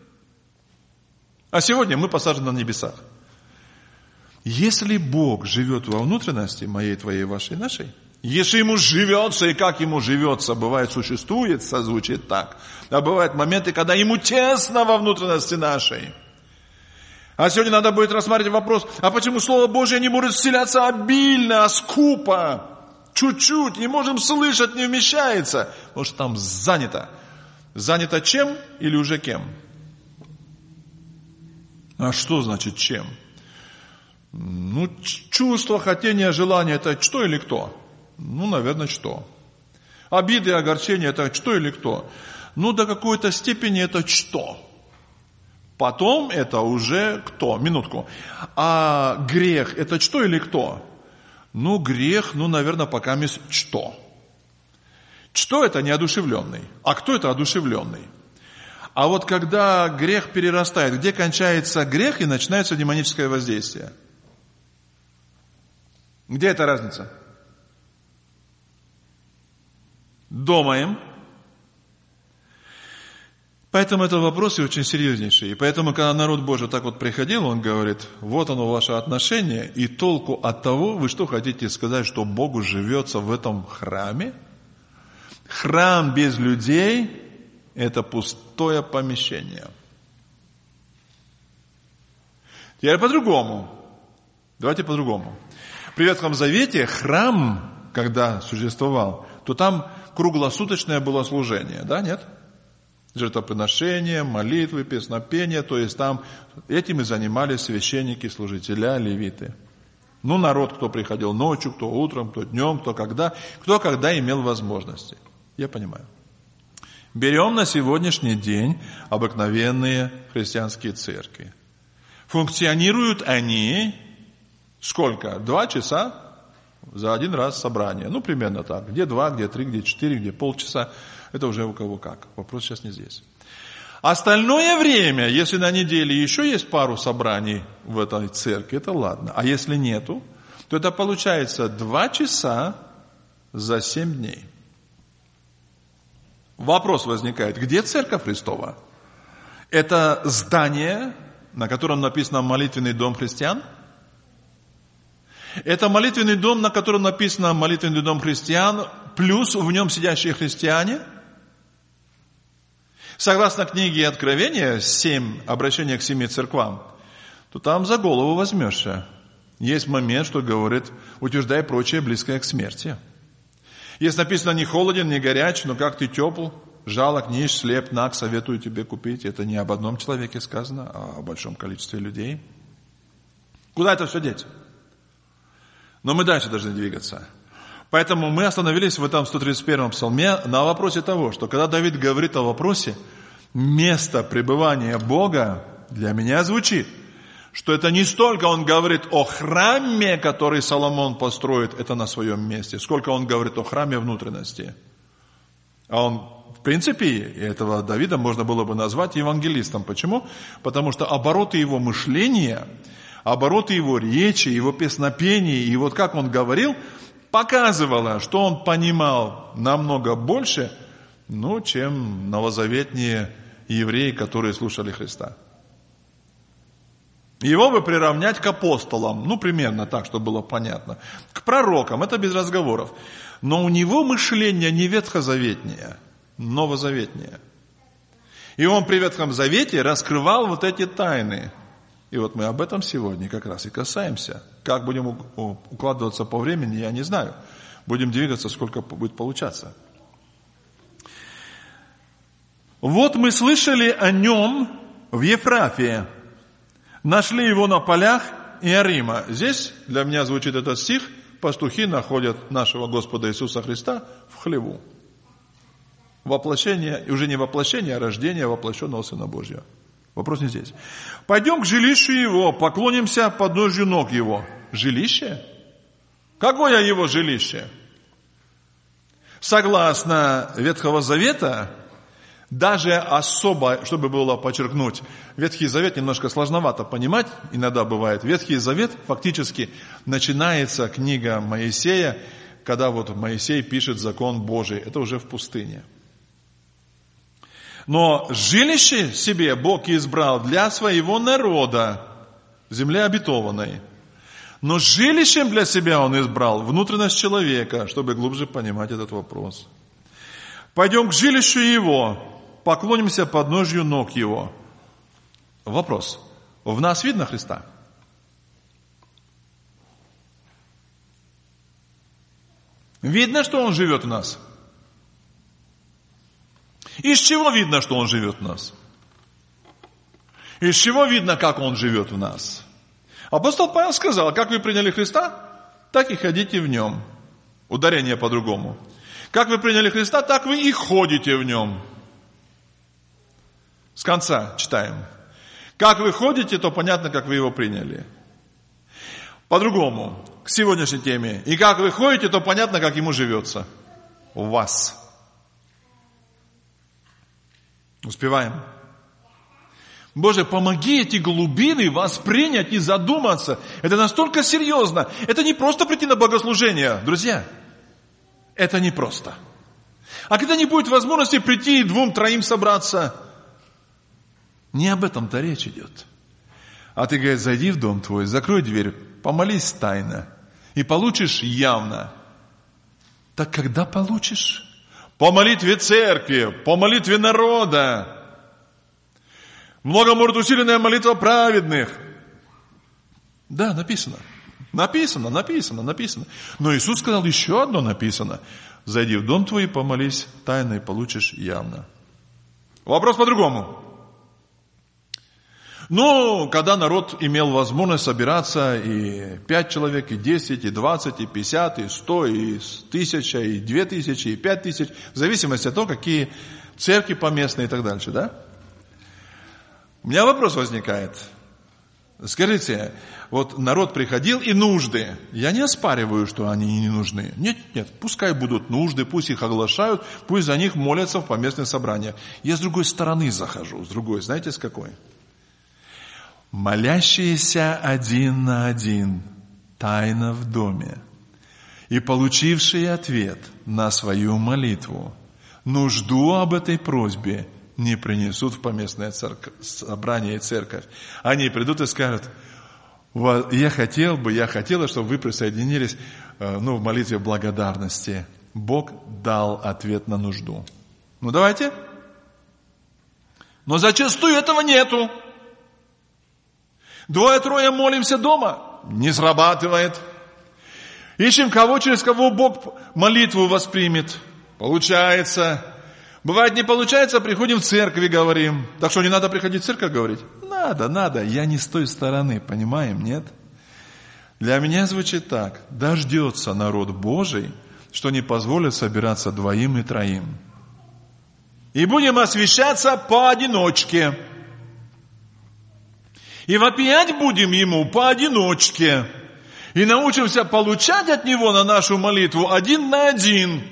А сегодня мы посажены на небесах. Если Бог живет во внутренности моей, твоей, вашей, нашей, если ему живется и как ему живется, бывает существует, созвучит так, а бывают моменты, когда ему тесно во внутренности нашей. А сегодня надо будет рассматривать вопрос, а почему Слово Божье не может вселяться обильно, скупо, чуть-чуть, не можем слышать, не вмещается? Потому что там занято. Занято чем или уже кем? А что значит чем? Чувство, хотение, желание – это что или кто? Наверное, что. Обиды, огорчения – это что или кто? До какой-то степени это что. Потом это уже кто? Минутку. А грех – это что или кто? Грех, наверное, пока что. Что это неодушевленный? А кто это одушевленный? А вот когда грех перерастает, где кончается грех и начинается демоническое воздействие? Где эта разница? Думаем. Поэтому это вопросы очень серьезнейшие. И поэтому, когда народ Божий так приходил, он говорит, вот оно ваше отношение, и толку от того, вы что хотите сказать, что Богу живется в этом храме? Храм без людей – это пустое помещение. Теперь по-другому. Давайте по-другому. При Ветхом Завете храм, когда существовал, то там круглосуточное было служение, да, нет? Жертвоприношения, молитвы, песнопения, то есть там этим и занимались священники, служителя, левиты. Народ, кто приходил ночью, кто утром, кто днем, кто когда имел возможности. Я понимаю. Берем на сегодняшний день обыкновенные христианские церкви. Функционируют они сколько? 2 часа за один раз собрание. Примерно так. Где 2, где 3, где 4, где полчаса. Это уже у кого как. Вопрос сейчас не здесь. Остальное время, если на неделе еще есть пару собраний в этой церкви, это ладно. А если нету, то это получается 2 часа за 7 дней. Вопрос возникает, где Церковь Христова? Это здание, на котором написано «Молитвенный дом христиан»? Это молитвенный дом, на котором написано «Молитвенный дом христиан», плюс в нем сидящие христиане? Согласно книге Откровения, 7, обращение к 7 церквам, то там за голову возьмешься. Есть момент, что говорит, утверждай прочее, близкое к смерти. Есть написано, не холоден, не горяч, но как ты тепл, жалок, нищ, слеп, наг, советую тебе купить. Это не об одном человеке сказано, а о большом количестве людей. Куда это все деть? Но мы дальше должны двигаться. Поэтому мы остановились в этом 131-м псалме на вопросе того, что когда Давид говорит о вопросе, место пребывания Бога для меня звучит, что это не столько он говорит о храме, который Соломон построит, это на своем месте, сколько он говорит о храме внутренности. А он, в принципе, этого Давида можно было бы назвать евангелистом. Почему? Потому что обороты его мышления, обороты его речи, его песнопения, и вот как он говорил, показывало, что он понимал намного больше, чем новозаветные евреи, которые слушали Христа. Его бы приравнять к апостолам, примерно так, чтобы было понятно. К пророкам, это без разговоров. Но у него мышление не ветхозаветнее, новозаветнее. И он при Ветхом Завете раскрывал вот эти тайны. И вот мы об этом сегодня как раз и касаемся. Как будем укладываться по времени, я не знаю. Будем двигаться, сколько будет получаться. Вот мы слышали о нем в Ефрафе. Нашли его на полях Иорима. Здесь для меня звучит этот стих. Пастухи находят нашего Господа Иисуса Христа в хлеву. Воплощение, уже не воплощение, а рождение воплощенного Сына Божьего. Вопрос не здесь. Пойдем к жилищу его, поклонимся подножью ног его. Жилище? Какое его жилище? Согласно Ветхого Завета, даже особо, чтобы было подчеркнуть, Ветхий Завет немножко сложновато понимать, иногда бывает. Ветхий Завет фактически начинается книга Моисея, когда вот Моисей пишет закон Божий. Это уже в пустыне. Но жилище себе Бог избрал для своего народа, в земле обетованной. Но жилищем для себя Он избрал внутренность человека, чтобы глубже понимать этот вопрос. Пойдем к жилищу его, поклонимся подножью ног его. Вопрос. В нас видно Христа? Видно, что Он живет в нас? Из чего видно, что Он живет в нас? Из чего видно, как Он живет в нас? Апостол Павел сказал, как вы приняли Христа, так и ходите в Нем. Ударение по-другому. Как вы приняли Христа, так вы и ходите в Нем. С конца читаем. Как вы ходите, то понятно, как вы Его приняли. По-другому, к сегодняшней теме. И как вы ходите, то понятно, как Ему живется. У вас. Успеваем? Боже, помоги эти глубины воспринять и задуматься. Это настолько серьезно. Это не просто прийти на богослужение, друзья. Это не просто. А когда не будет возможности прийти и 2-3 собраться, не об этом-то речь идет. А ты, говоришь, зайди в дом твой, закрой дверь, помолись тайно и получишь явно. Так когда получишь? По молитве церкви, по молитве народа. Много может усиленная молитва праведных. Да, написано. Написано. Но Иисус сказал, еще одно написано. Зайди в дом твой и помолись тайно и получишь явно. Вопрос по-другому. Когда народ имел возможность собираться, и 5 человек, и 10, и 20, и 50, и 100, и 1000, и 2000, и 5000, в зависимости от того, какие церкви поместные и так дальше, да? У меня вопрос возникает. Скажите, вот народ приходил и нужды. Я не оспариваю, что они не нужны. Нет, пускай будут нужды, пусть их оглашают, пусть за них молятся в поместных собраниях. Я с другой стороны захожу, знаете, с какой? Молящиеся 1 на 1, тайно в доме, и получившие ответ на свою молитву, нужду об этой просьбе не принесут в поместное собрание и церковь. Они придут и скажут, я хотела, чтобы вы присоединились в молитве благодарности. Бог дал ответ на нужду. Давайте. Но зачастую этого нету. 2-3 молимся дома. Не срабатывает. Ищем кого, через кого Бог молитву воспримет. Получается. Бывает не получается, приходим в церковь и говорим. Так что не надо приходить в церковь говорить? Надо. Я не с той стороны, понимаем, нет? Для меня звучит так. Дождется народ Божий, что не позволит собираться 2 и 3. И будем освящаться поодиночке. И вопиять будем Ему поодиночке. И научимся получать от Него на нашу молитву 1 на 1.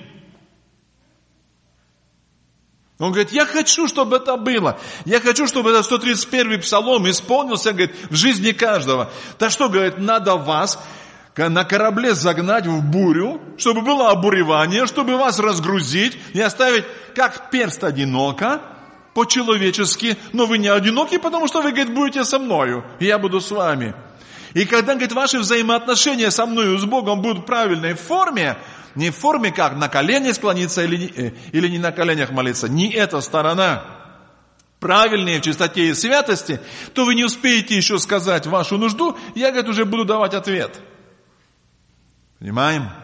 Он говорит, я хочу, чтобы это было. Я хочу, чтобы этот 131-й псалом исполнился, говорит, в жизни каждого. Так что, говорит, надо вас на корабле загнать в бурю, чтобы было обуревание, чтобы вас разгрузить и оставить как перст одиноко, по-человечески, но вы не одиноки, потому что вы, говорит, будете со мною, и я буду с вами. И когда, говорит, ваши взаимоотношения со мною, с Богом будут в правильной форме, не в форме, как на колени склониться или не на коленях молиться, не эта сторона, правильные в чистоте и святости, то вы не успеете еще сказать вашу нужду, я, говорит, уже буду давать ответ. Понимаем?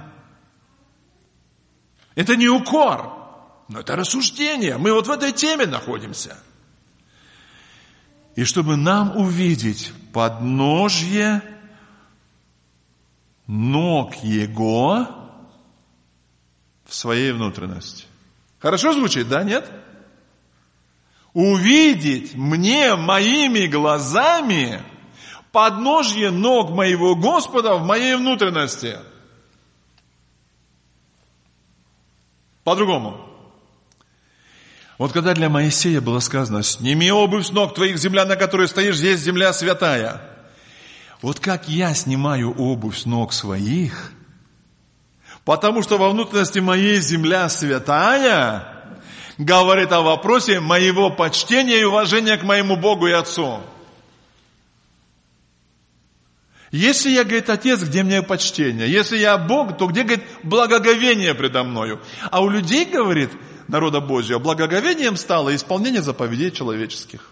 Это не укор, но это рассуждение. Мы вот в этой теме находимся. И чтобы нам увидеть подножье ног Его в своей внутренности. Хорошо звучит, да, нет? Увидеть мне моими глазами подножье ног моего Господа в моей внутренности. По-другому. Вот когда для Моисея было сказано: «Сними обувь с ног твоих, земля, на которой стоишь, здесь земля святая». Вот как я снимаю обувь с ног своих, потому что во внутренности моей земля святая, говорит о вопросе моего почтения и уважения к моему Богу и Отцу. Если я, говорит, Отец, где мне почтение? Если я Бог, то где, говорит, благоговение предо мною? А у людей, говорит, народа Божьего, благоговением стало исполнение заповедей человеческих.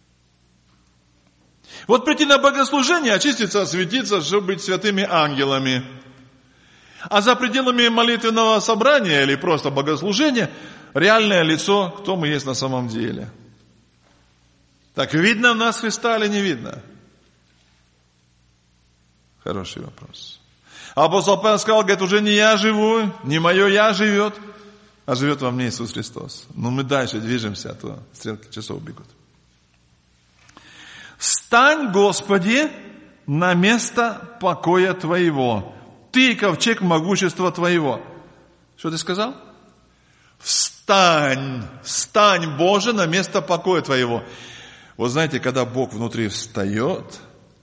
Вот прийти на богослужение, очиститься, осветиться, чтобы быть святыми ангелами. А за пределами молитвенного собрания или просто богослужения реальное лицо, кто мы есть на самом деле. Так видно в нас Христа или не видно? Хороший вопрос. Апостол Павел сказал, говорит, уже не я живу, не мое я живет, а живет во мне Иисус Христос. Но мы дальше движемся, а то стрелки часов бегут. «Встань, Господи, на место покоя Твоего, Ты, ковчег могущества Твоего». Что ты сказал? Встань, встань, Боже, на место покоя Твоего. Вот знаете, когда Бог внутри встает,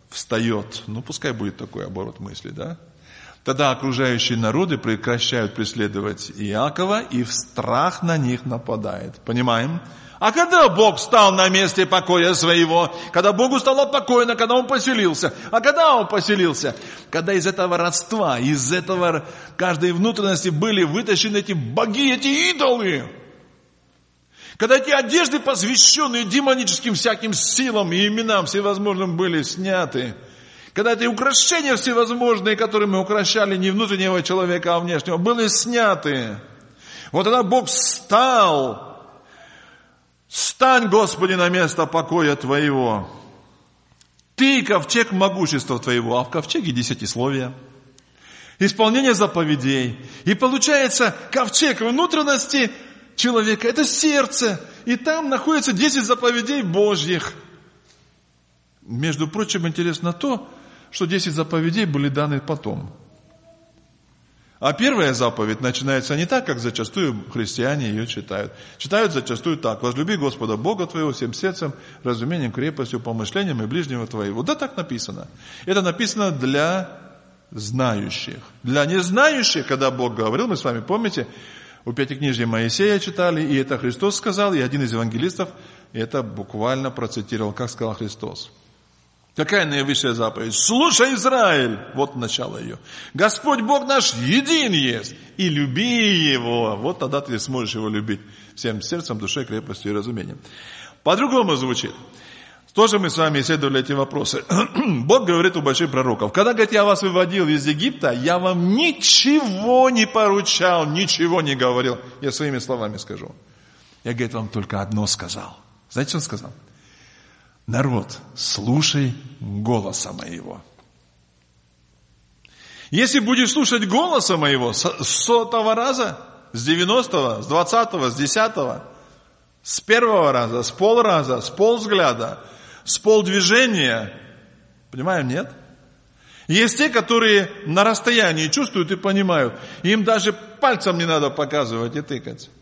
ну пускай будет такой оборот мысли, да? Тогда окружающие народы прекращают преследовать Иакова, и в страх на них нападает. Понимаем? А когда Бог встал на месте покоя своего, когда Богу стало покойно, когда Он поселился. А когда Он поселился? Когда из этого родства, из этого каждой внутренности были вытащены эти боги, эти идолы. Когда эти одежды, посвященные демоническим всяким силам и именам всевозможным, были сняты. Когда эти украшения всевозможные, которыми украшали не внутреннего человека, а внешнего, были сняты. Вот тогда Бог встал. «Стань, Господи, на место покоя Твоего. Ты, ковчег могущества Твоего». А в ковчеге десятисловие. Исполнение заповедей. И получается, ковчег внутренности человека – это сердце. И там находится 10 заповедей Божьих. Между прочим, интересно то, что 10 заповедей были даны потом. А первая заповедь начинается не так, как зачастую христиане ее читают. Читают зачастую так: «Возлюби Господа Бога твоего всем сердцем, разумением, крепостью, помышлением и ближнего твоего». Да, так написано. Это написано для знающих. Для незнающих, когда Бог говорил, мы с вами помните, у Пятикнижия Моисея читали, и это Христос сказал, и один из евангелистов это буквально процитировал, как сказал Христос. Какая наивысшая заповедь? «Слушай, Израиль!» Вот начало ее. «Господь Бог наш един есть, и люби Его». Вот тогда ты сможешь Его любить всем сердцем, душой, крепостью и разумением. По-другому звучит. Тоже мы с вами исследовали эти вопросы. Бог говорит у больших пророков: когда, говорит, я вас выводил из Египта, я вам ничего не поручал, ничего не говорил. Я своими словами скажу. Я, говорит, вам только одно сказал. Знаете, что он сказал? Народ, слушай голоса моего. Если будешь слушать голоса моего с 100-го раза, с 90-го, с 20-го, с 10-го, с первого раза, с полраза, с полвзгляда, с полдвижения, понимаем, нет? Есть те, которые на расстоянии чувствуют и понимают. Им даже пальцем не надо показывать и тыкать.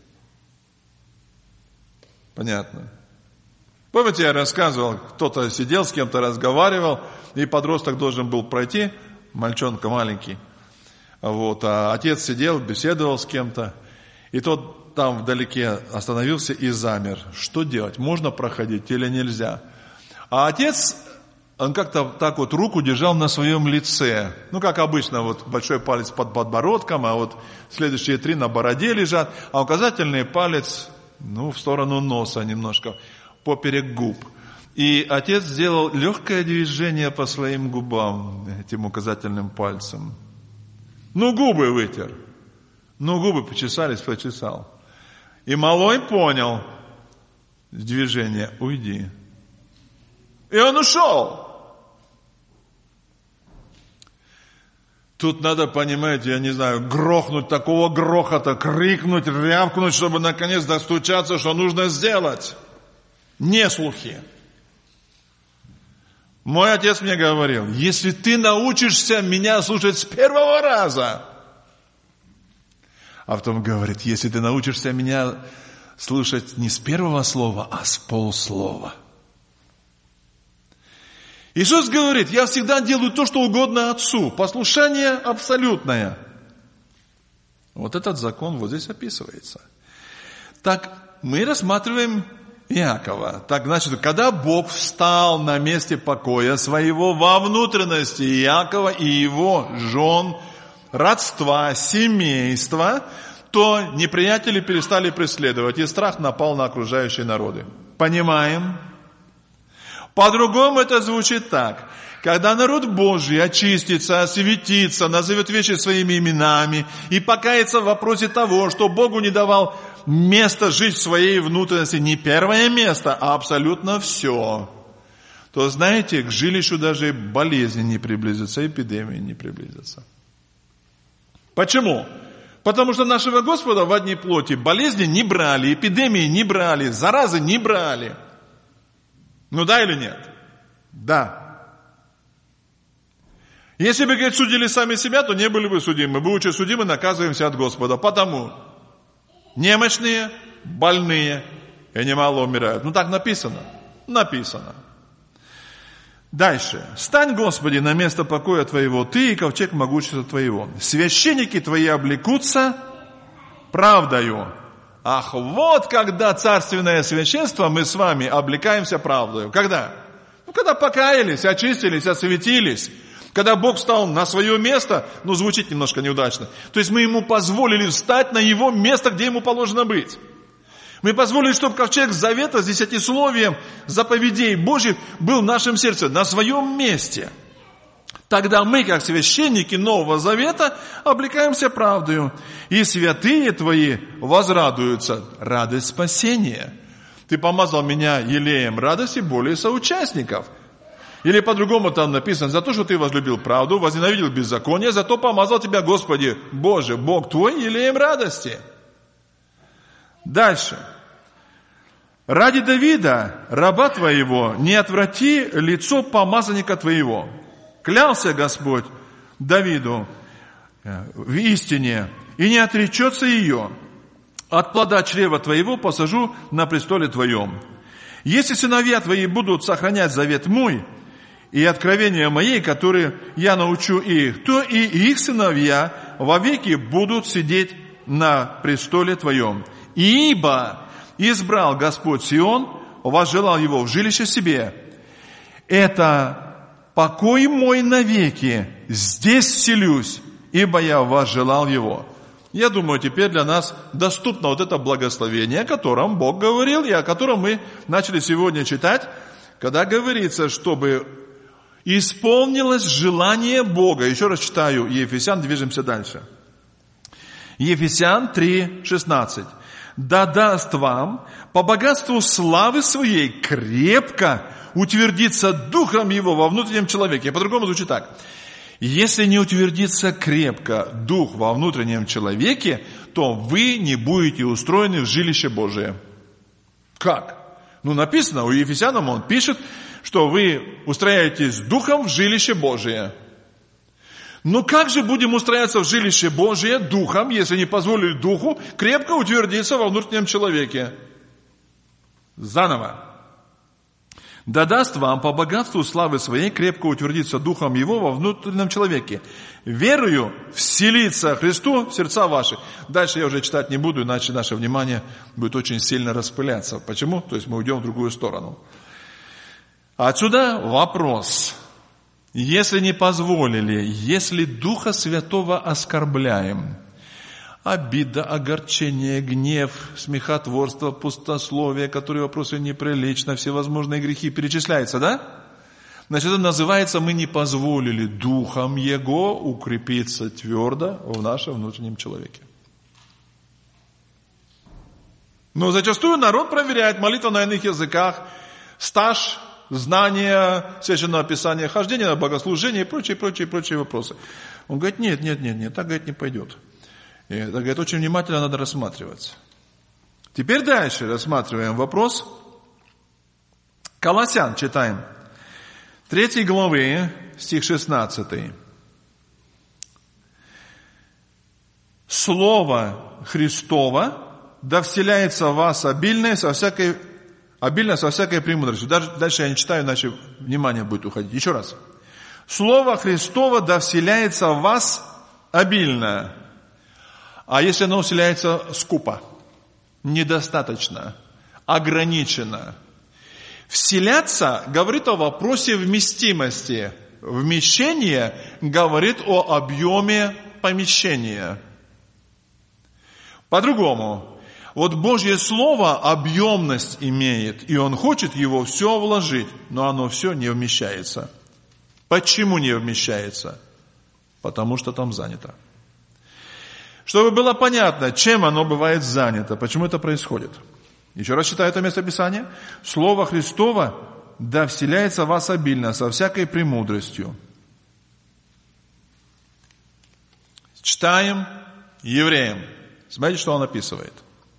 Понятно. Помните, я рассказывал, кто-то сидел с кем-то, разговаривал, и подросток должен был пройти, мальчонка маленький. Вот, а отец сидел, беседовал с кем-то. И тот там вдалеке остановился и замер. Что делать? Можно проходить или нельзя? А отец, он как-то так вот руку держал на своем лице. Ну, как обычно, вот большой палец под подбородком, а вот следующие 3 на бороде лежат, а указательный палец, в сторону носа немножко, поперек губ. И отец сделал легкое движение по своим губам этим указательным пальцем. Губы вытер. Губы почесались, почесал. И малой понял движение: уйди. И он ушел. Тут надо, понимаете, я не знаю, грохнуть такого грохота, крикнуть, рявкнуть, чтобы наконец достучаться, что нужно сделать. Не слухи. Мой отец мне говорил: если ты научишься меня слушать с первого раза, а потом говорит: если ты научишься меня слушать не с первого слова, а с полслова. Иисус говорит: я всегда делаю то, что угодно Отцу. Послушание абсолютное. Вот этот закон вот здесь описывается. Так мы рассматриваем Иакова. Так, значит, когда Бог встал на месте покоя своего во внутренности Иакова и его жен, родства, семейства, то неприятели перестали преследовать, и страх напал на окружающие народы. Понимаем? По-другому это звучит так. Когда народ Божий очистится, осветится, назовет вещи своими именами и покается в вопросе того, что Богу не давал место жить в своей внутренности, не первое место, а абсолютно все, то, знаете, к жилищу даже болезни не приблизится, эпидемии не приблизится. Почему? Потому что нашего Господа в одни плоти болезни не брали, эпидемии не брали, заразы не брали. Да или нет? Да. Если бы, говорит, судили сами себя, то не были бы судимы. Будучи судимы, наказываемся от Господа. Потому немощные, больные и немало умирают. Так написано. Написано. Дальше. «Стань, Господи, на место покоя Твоего, Ты и ковчег могущества Твоего. Священники Твои облекутся правдою». Ах, вот когда царственное священство мы с вами облекаемся правдою. Когда? Когда покаялись, очистились, осветились. Когда Бог встал на свое место, звучит немножко неудачно. То есть мы Ему позволили встать на Его место, где Ему положено быть. Мы позволили, чтобы ковчег завета с 10-словием заповедей Божьих был в нашем сердце, на своем месте. Тогда мы, как священники Нового Завета, облекаемся правдою. И святые Твои возрадуются. Радость спасения. Ты помазал меня елеем радости более соучастников. Или по-другому там написано: за то, что ты возлюбил правду, возненавидел беззаконие, зато помазал тебя, Господи, Боже, Бог Твой, елеем радости. Дальше. Ради Давида, раба Твоего, не отврати лицо помазанника Твоего. Клялся Господь Давиду в истине, и не отречется ее. От плода чрева Твоего посажу на престоле Твоем. Если сыновья Твои будут сохранять завет мой и откровения мои, которые я научу их, то и их сыновья вовеки будут сидеть на престоле Твоем. Ибо избрал Господь Сион, возжелал его в жилище себе. Это покой мой навеки, здесь вселюсь, ибо я возжелал его. Я думаю, теперь для нас доступно вот это благословение, о котором Бог говорил, и о котором мы начали сегодня читать, когда говорится, чтобы исполнилось желание Бога. Еще раз читаю Ефесян, движемся дальше. Ефесян 3:16. «Да даст вам по богатству славы своей крепко утвердиться духом его во внутреннем человеке». По-другому звучит так. Если не утвердится крепко дух во внутреннем человеке, то вы не будете устроены в жилище Божие. Как? Написано, у Ефесянам он пишет, что вы устрояетесь духом в жилище Божие. Но как же будем устрояться в жилище Божие духом, если не позволили духу крепко утвердиться во внутреннем человеке? Заново. Да даст вам по богатству славы своей крепко утвердиться Духом Его во внутреннем человеке, верою вселиться Христу в сердца ваши. Дальше я уже читать не буду, иначе наше внимание будет очень сильно распыляться. Почему? То есть мы уйдем в другую сторону. Отсюда вопрос. Если не позволили, если Духа Святого оскорбляем, обида, огорчение, гнев, смехотворство, пустословие, которые вопросы неприлично, всевозможные грехи перечисляются, да? Значит, это называется, мы не позволили Духом Его укрепиться твердо в нашем внутреннем человеке. Но зачастую народ проверяет молитву на иных языках, стаж, знание Священного Писания, хождение на богослужение и прочие вопросы. Он говорит, нет, так, говорит, не пойдет. И это, говорит, очень внимательно надо рассматривать. Теперь дальше рассматриваем вопрос. Колоссян читаем. 3 главы, стих 16. Слово Христово да вселяется в вас обильно со всякой премудростью. Дальше я не читаю, иначе внимание будет уходить. Еще раз. Слово Христово да вселяется в вас обильно. А если оно вселяется скупо, недостаточно, ограничено? Вселяться говорит о вопросе вместимости. Вмещение говорит о объеме помещения. По-другому. Вот Божье Слово объемность имеет, и Он хочет его все вложить, но оно все не вмещается. Почему не вмещается? Потому что там занято. Чтобы было понятно, чем оно бывает занято, почему это происходит. Еще раз читаю это местописание. Слово Христово да вселяется в вас обильно, со всякой премудростью. Читаем Евреям. Смотрите, что он описывает.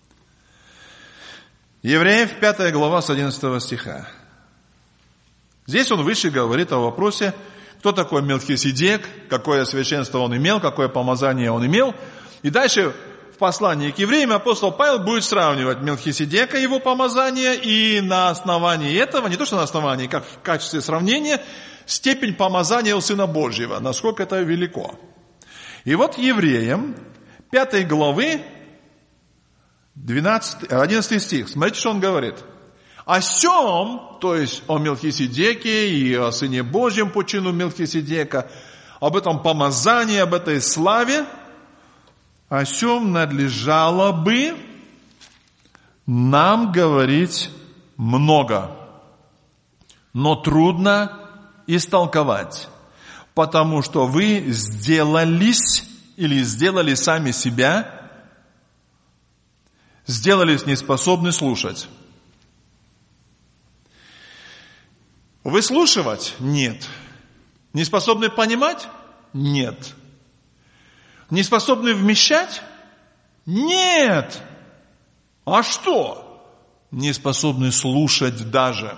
Евреев, 5 глава, с 11 стиха. Здесь он выше говорит о вопросе, кто такой Мелхиседек, какое священство он имел, какое помазание он имел. И дальше в послании к евреям апостол Павел будет сравнивать Мелхиседека, его помазание, и на основании этого, не то что на основании, как в качестве сравнения, степень помазания у Сына Божьего, насколько это велико. И вот евреям 5 главы 11 стих. Смотрите, что он говорит. О сем, то есть о Мелхиседеке и о Сыне Божьем по чину Мелхиседека, об этом помазании, об этой славе, о сем надлежало бы нам говорить много, но трудно истолковать, потому что вы сделались или сделали сами себя, сделались неспособны слушать. Выслушивать? Нет. Неспособны понимать? Нет. Неспособны вмещать? Нет. А что? Неспособны слушать даже.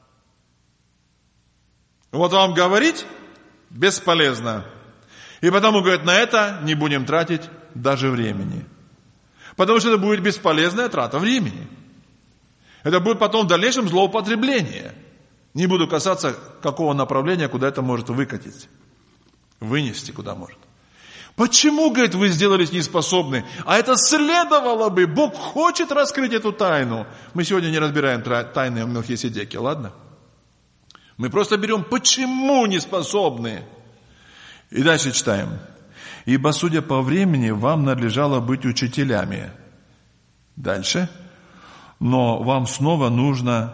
Вот вам говорить бесполезно. И потому, говорят, на это не будем тратить даже времени. Потому что это будет бесполезная трата времени. Это будет потом в дальнейшем злоупотребление. Не буду касаться, какого направления, куда это может выкатить. Вынести куда может. Почему, говорит, вы сделались неспособны? А это следовало бы. Бог хочет раскрыть эту тайну. Мы сегодня не разбираем тайны о Мелхиседеке, ладно? Мы просто берем, почему неспособны. И дальше читаем. Ибо, судя по времени, вам надлежало быть учителями. Дальше. Но вас снова нужно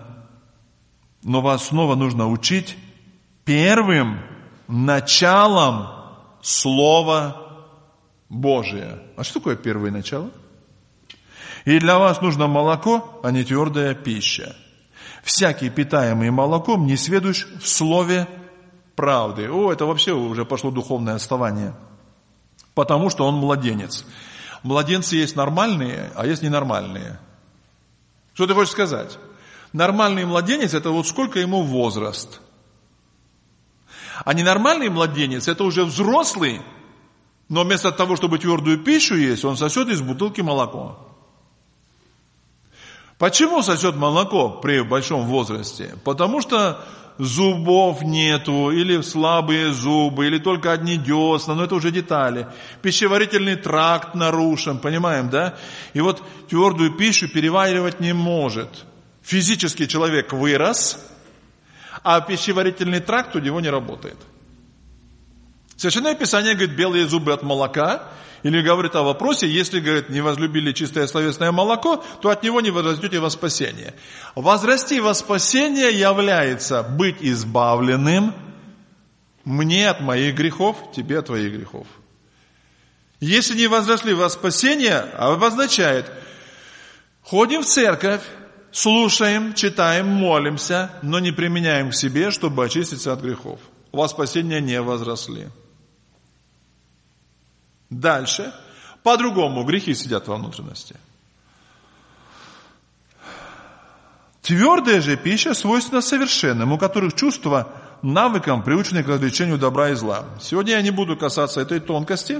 учить первым началом Слова Божия. А что такое первое начало? И для вас нужно молоко, а не твердая пища. Всякий, питаемый молоком, не сведущ в слове правды. Это вообще уже пошло духовное отставание. Потому что он младенец. Младенцы есть нормальные, а есть ненормальные. Что ты хочешь сказать? Нормальный младенец – это вот сколько ему возраст. А ненормальный младенец – это уже взрослый, но вместо того, чтобы твердую пищу есть, он сосет из бутылки молоко. Почему сосет молоко при большом возрасте? Потому что зубов нету, или слабые зубы, или только одни десна, но это уже детали. Пищеварительный тракт нарушен, понимаем, да? И вот твердую пищу переваривать не может. Физически человек вырос, а пищеварительный тракт у него не работает. Священное Писание говорит, белые зубы от молока, или говорит о вопросе, если, говорит, не возлюбили чистое словесное молоко, то от него не возрастете во спасение. Возрасти во спасение является быть избавленным мне от моих грехов, тебе от твоих грехов. Если не возросли во спасение, обозначает, ходим в церковь, слушаем, читаем, молимся, но не применяем к себе, чтобы очиститься от грехов. Во спасение не возросли. Дальше. По-другому. Грехи сидят во внутренности. Твердая же пища свойственна совершенным, у которых чувства навыкам приучены к различению добра и зла. Сегодня я не буду касаться этой тонкости.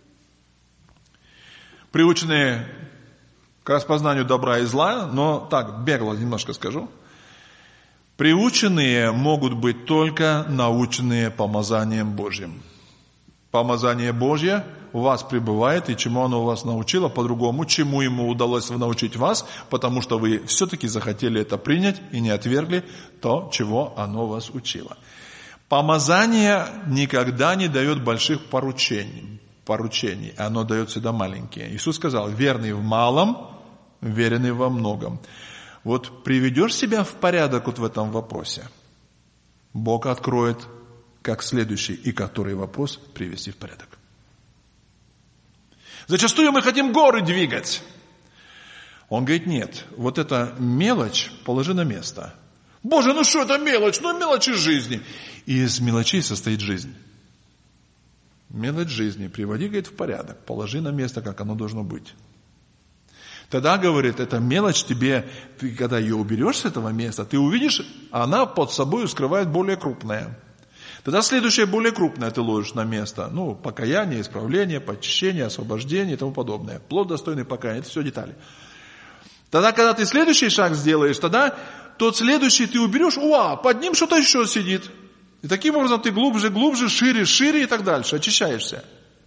Приученные к распознанию добра и зла, но так, бегло немножко скажу. Приученные могут быть только наученные помазанием Божьим. Помазание Божье у вас пребывает, и чему оно вас научило, по-другому, чему ему удалось научить вас, потому что вы все-таки захотели это принять и не отвергли то, чего оно вас учило. Помазание никогда не дает больших поручений, оно дает всегда маленькие. Иисус сказал, верный в малом, веренный во многом. Вот приведешь себя в порядок вот в этом вопросе, Бог откроет как следующий, и который вопрос привести в порядок. Зачастую мы хотим горы двигать. Он говорит, нет, вот эта мелочь положи на место. Боже, ну что это мелочь? Ну мелочи жизни. И из мелочей состоит жизнь. Мелочь жизни приводи, говорит, в порядок. Положи на место, как оно должно быть. Тогда, говорит, эта мелочь тебе, ты когда ее уберешь с этого места, ты увидишь, она под собой скрывает более крупное. Тогда следующее более крупное ты ложишь на место. Ну, покаяние, исправление, почищение, освобождение и тому подобное. Плод достойный покаяния, это все детали. Тогда, когда ты следующий шаг сделаешь, тогда тот следующий ты уберешь, под ним что-то еще сидит. И таким образом ты глубже, шире и так дальше, очищаешься.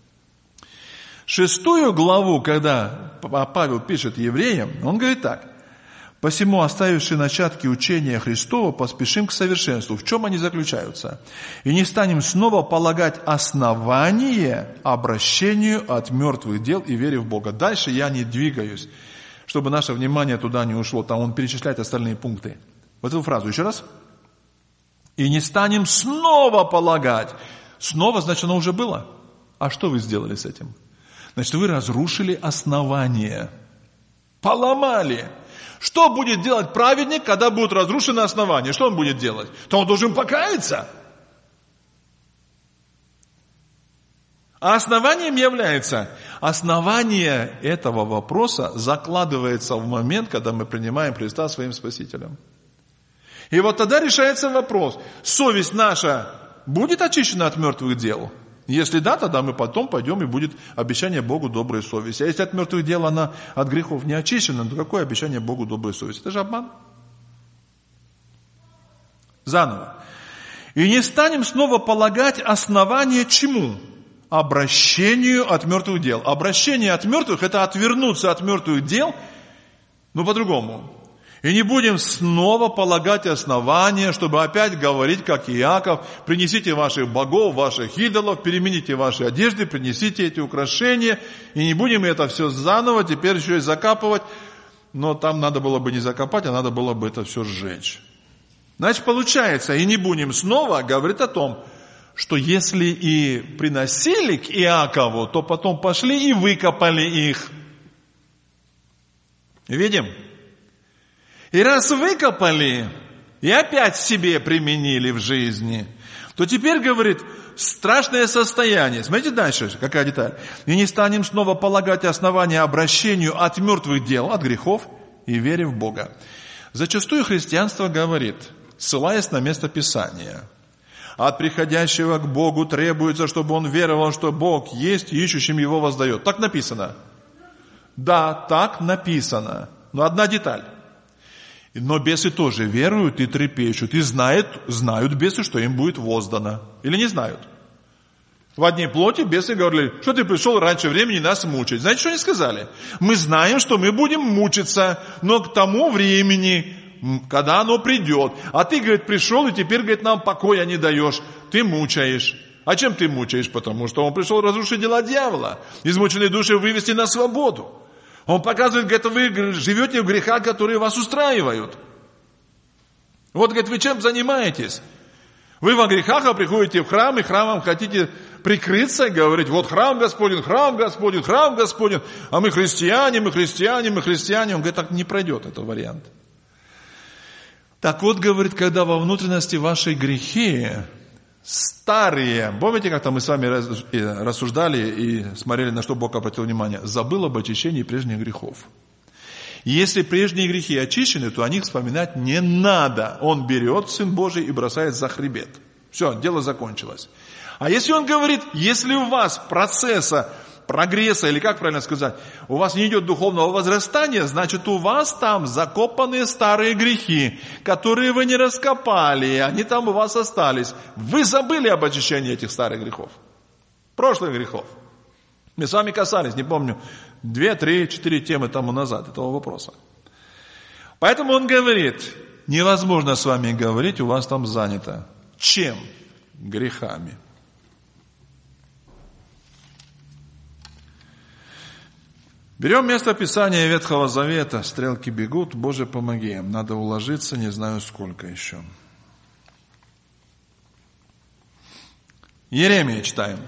6 главу, когда Павел пишет евреям, он говорит так. «Посему, оставивши начатки учения Христова, поспешим к совершенству». В чем они заключаются? «И не станем снова полагать основание обращению от мертвых дел и вере в Бога». Дальше я не двигаюсь, чтобы наше внимание туда не ушло. Там он перечисляет остальные пункты. Вот эту фразу еще раз. «И не станем снова полагать». Снова, значит, оно уже было. А что вы сделали с этим? Значит, вы разрушили основание. Поломали. Что будет делать праведник, когда будут разрушены основания? Что он будет делать? То он должен покаяться. А основанием является, основание этого вопроса закладывается в момент, когда мы принимаем Христа своим Спасителем. И вот тогда решается вопрос, совесть наша будет очищена от мертвых дел? Если да, тогда мы потом пойдем, и будет обещание Богу доброй совести. А если от мертвых дел она от грехов не очищена, то какое обещание Богу доброй совести? Это же обман. Заново. «И не станем снова полагать основание чему? Обращению от мертвых дел». Обращение от мертвых – это отвернуться от мертвых дел, но по-другому. «И не будем снова полагать основания, чтобы опять говорить, как Иаков, принесите ваших богов, ваших идолов, перемените ваши одежды, принесите эти украшения, и не будем это все заново теперь еще и закапывать». Но там надо было бы не закопать, а надо было бы это все сжечь. Значит, получается, «и не будем снова» говорит о том, что если и приносили к Иакову, то потом пошли и выкопали их. Видим? И раз выкопали, и опять себе применили в жизни, то теперь, говорит, страшное состояние. Смотрите дальше, какая деталь. «И не станем снова полагать основания обращению от мертвых дел, от грехов и вере в Бога». Зачастую христианство говорит, ссылаясь на место Писания, «От приходящего к Богу требуется, чтобы он веровал, что Бог есть, и ищущим его воздает». Так написано. Да, так написано. Но одна деталь. Но бесы тоже веруют и трепещут, и знают бесы, что им будет воздано. Или не знают? В одни плоти бесы говорили: что ты пришел раньше времени нас мучить. Знаете, что они сказали? Мы знаем, что мы будем мучиться, но к тому времени, когда оно придет. А ты, говорит, пришел, и теперь, говорит, нам покоя не даешь. Ты мучаешь. А чем ты мучаешь? Потому что он пришел разрушить дела дьявола. Измученные души вывести на свободу. Он показывает, говорит, вы живете в грехах, которые вас устраивают. Вот, говорит, вы чем занимаетесь? Вы во грехах, а приходите в храм, и храмом хотите прикрыться и говорить: вот храм Господень, храм Господень, храм Господень, а мы христиане, мы христиане, мы христиане. Он говорит, так не пройдет этот вариант. Так вот, говорит, когда во внутренности вашей грехи старые, помните, как-то мы с вами рассуждали и смотрели, на что Бог обратил внимание? Забыл об очищении прежних грехов. Если прежние грехи очищены, то о них вспоминать не надо. Он берет, Сын Божий, и бросает за хребет. Все, дело закончилось. А если он говорит, если у вас процесса прогресса, или как правильно сказать, у вас не идет духовного возрастания, значит, у вас там закопанные старые грехи, которые вы не раскопали, они там у вас остались. Вы забыли об очищении этих старых грехов, прошлых грехов. Мы с вами касались, не помню, 2, 3, 4 темы тому назад этого вопроса. Поэтому он говорит, невозможно с вами говорить, у вас там занято. Чем? Грехами. Берем место Писания Ветхого Завета. Стрелки бегут, Боже, помоги им. Надо уложиться, не знаю сколько еще. Иеремия читаем.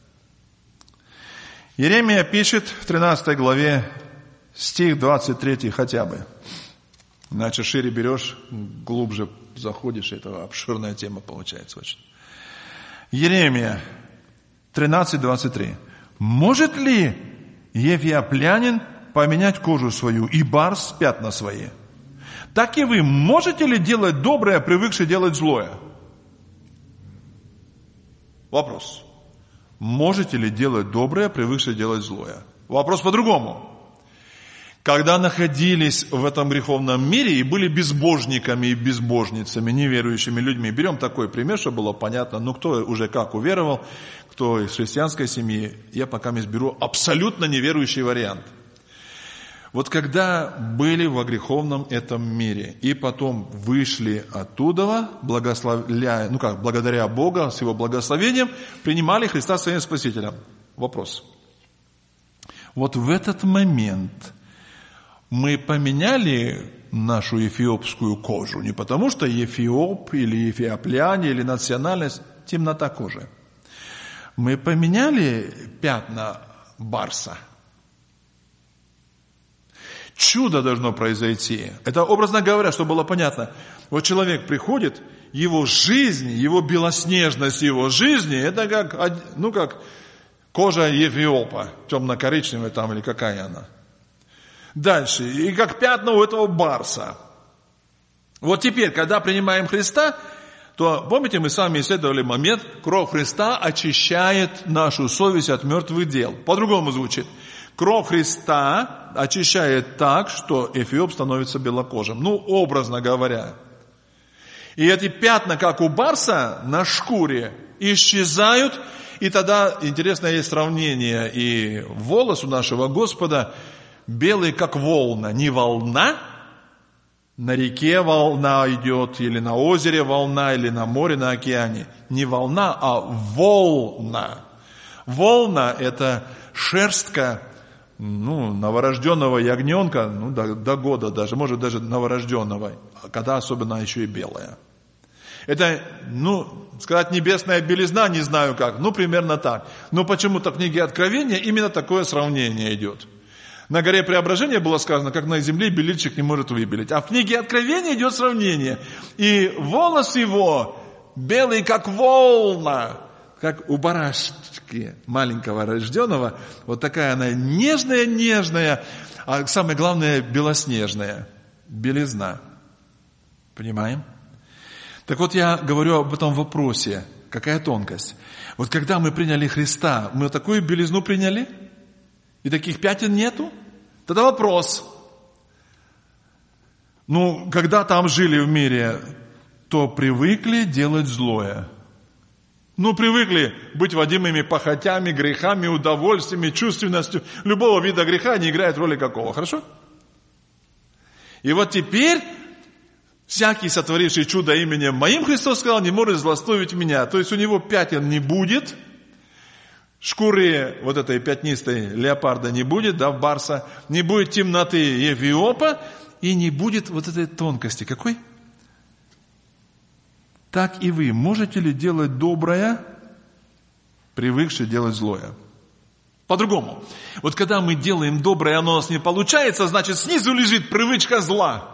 Иеремия пишет в 13 главе, стих 23 хотя бы. Иначе шире берешь, глубже заходишь, это обширная тема получается очень. Иеремия 13:23. Может ли Ефиоплянин поменять кожу свою и барс пятна свои? Так и вы можете ли делать доброе, привыкши делать злое? Вопрос. Можете ли делать доброе, привыкши делать злое? Вопрос по-другому. Когда находились в этом греховном мире и были безбожниками и безбожницами, неверующими людьми, берем такой пример, чтобы было понятно, кто уже как уверовал, кто из христианской семьи, я пока беру абсолютно неверующий вариант. Вот когда были во греховном этом мире и потом вышли оттуда, благодаря Богу, с Его благословением, принимали Христа своим Спасителем. Вопрос. Вот в этот момент мы поменяли нашу эфиопскую кожу. Не потому, что эфиоп или эфиопляне, или национальность, темнота кожи. Мы поменяли пятна барса. Чудо должно произойти. Это, образно говоря, чтобы было понятно. Вот человек приходит, его жизнь, его белоснежность его жизни, это как кожа эфиопа, темно-коричневая там или какая она. Дальше. И как пятна у этого барса. Вот теперь, когда принимаем Христа, то, помните, мы с вами исследовали момент, кровь Христа очищает нашу совесть от мертвых дел. По-другому звучит. Кровь Христа очищает так, что эфиоп становится белокожим. Образно говоря. И эти пятна, как у барса на шкуре, исчезают. И тогда, интересно, есть сравнение. И волос у нашего Господа белый, как волна. Не волна, на реке волна идет, или на озере волна, или на море, на океане. Не волна, а волна. Волна – это шерстка новорожденного ягненка, до года даже, может даже новорожденного, когда особенно еще и белая. Это, сказать, небесная белизна, не знаю как, примерно так. Но почему-то в книге Откровения именно такое сравнение идет. На горе Преображения было сказано, как на земле белильщик не может выбелить. А в книге Откровения идет сравнение. И волос его белый, как волна, как у барашки маленького рожденного. Вот такая она нежная, а самое главное белоснежная. Белизна. Понимаем? Так вот я говорю об этом вопросе. Какая тонкость? Вот когда мы приняли Христа, мы такую белизну приняли? И таких пятен нету? Тогда вопрос. когда там жили в мире, то привыкли делать злое. Привыкли быть водимыми похотями, грехами, удовольствиями, чувственностью. Любого вида греха не играет роли какого. Хорошо? И вот теперь всякий, сотворивший чудо именем моим, Христос сказал, не может злословить меня. То есть у него пятен не будет, шкуры вот этой пятнистой леопарда не будет, барса, не будет темноты Эфиопа, и не будет вот этой тонкости. Какой? Так и вы можете ли делать доброе, привыкшие делать злое? По-другому. Вот когда мы делаем доброе, оно у нас не получается, значит, снизу лежит привычка зла.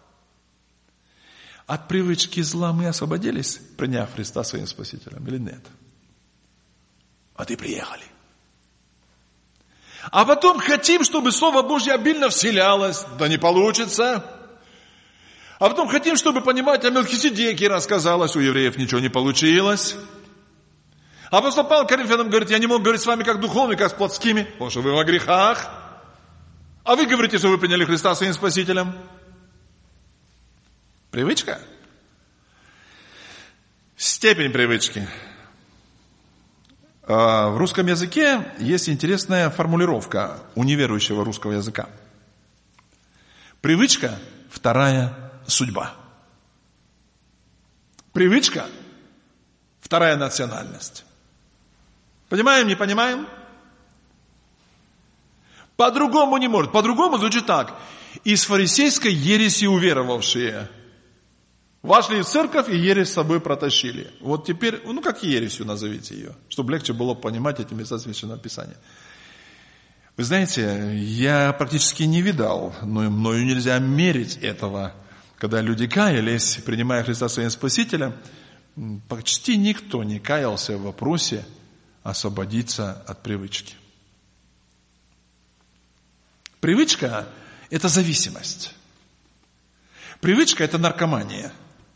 От привычки зла мы освободились, приняв Христа своим Спасителем, или нет? Вот и приехали. А потом хотим, чтобы Слово Божье обильно вселялось. Да не получится. А потом хотим, чтобы понимать о Мелхиседеке рассказалось, у евреев ничего не получилось. Апостол Павел Коринфянам говорит, я не мог говорить с вами как духовными, как с плотскими, потому что вы во грехах. А вы говорите, что вы приняли Христа своим Спасителем. Привычка? Степень привычки. В русском языке есть интересная формулировка у неверующего русского языка. Привычка – вторая судьба. Привычка – вторая национальность. Понимаем, не понимаем? По-другому не может. По-другому звучит так. Из фарисейской ереси уверовавшие вошли в церковь и ересь с собой протащили. Вот теперь, как ересью назовите ее, чтобы легче было понимать эти места Священного Писания. Вы знаете, я практически не видал, но и мною нельзя мерить этого. Когда люди каялись, принимая Христа своим Спасителем, почти никто не каялся в вопросе освободиться от привычки. Привычка – это зависимость. Привычка – это наркомания.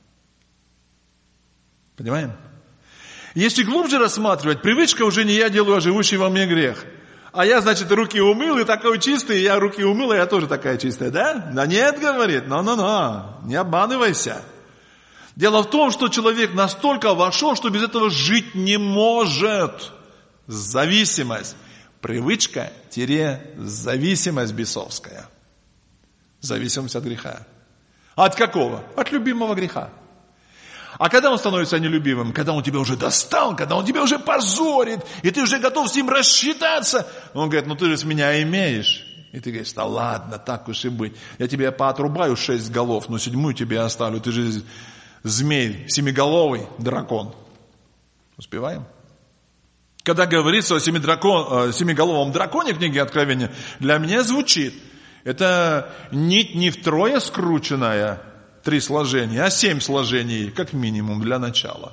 Понимаем? Если глубже рассматривать, привычка уже не я делаю, а живущий во мне грех. А я, значит, руки умыл, и такой чистый, я руки умыл, и я тоже такая чистая, да? Да нет, говорит, не обманывайся. Дело в том, что человек настолько вошел, что без этого жить не может. Зависимость. Привычка-зависимость бесовская. Зависимость от греха. От какого? От любимого греха. А когда он становится нелюбимым? Когда он тебя уже достал, когда он тебя уже позорит, и ты уже готов с ним рассчитаться. Он говорит, ты же с меня имеешь. И ты говоришь, да ладно, так уж и быть. Я тебе поотрубаю 6 голов, но 7 тебе оставлю. Ты же змей, 7-головый дракон. Успеваем? Когда говорится о 7-головом драконе в книге Откровения, для меня звучит, это нить не втрое скрученная, 3 сложения, а 7 сложений, как минимум, для начала.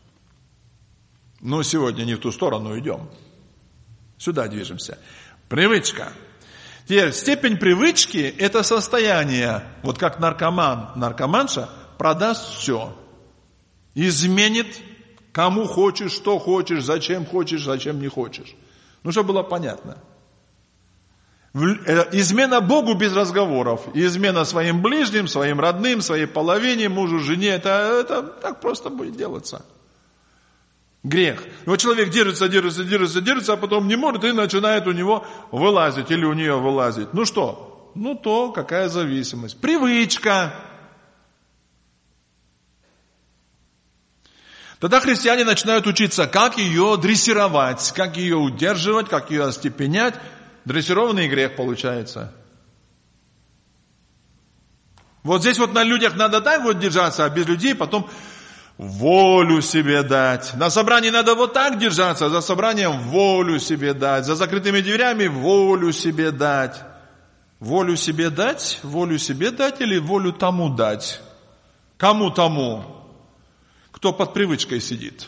Но сегодня не в ту сторону идем. Сюда движемся. Привычка. Теперь степень привычки – это состояние, вот как наркоман, наркоманша продаст все. Изменит кому хочешь, что хочешь, зачем не хочешь. Чтобы было понятно. Измена Богу без разговоров. Измена своим ближним, своим родным, своей половине, мужу, жене. Это так просто будет делаться. Грех. И вот человек держится, а потом не может, и начинает у него вылазить, или у нее вылазить. Что? Какая зависимость? Привычка. Тогда христиане начинают учиться, как ее дрессировать, как ее удерживать, как ее остепенять. Дрессированный грех получается. Вот здесь на людях надо так держаться, а без людей потом волю себе дать. На собрании надо так держаться, за собранием волю себе дать. За закрытыми дверями волю себе дать. Волю себе дать или волю тому дать? Кому тому? Кто под привычкой сидит?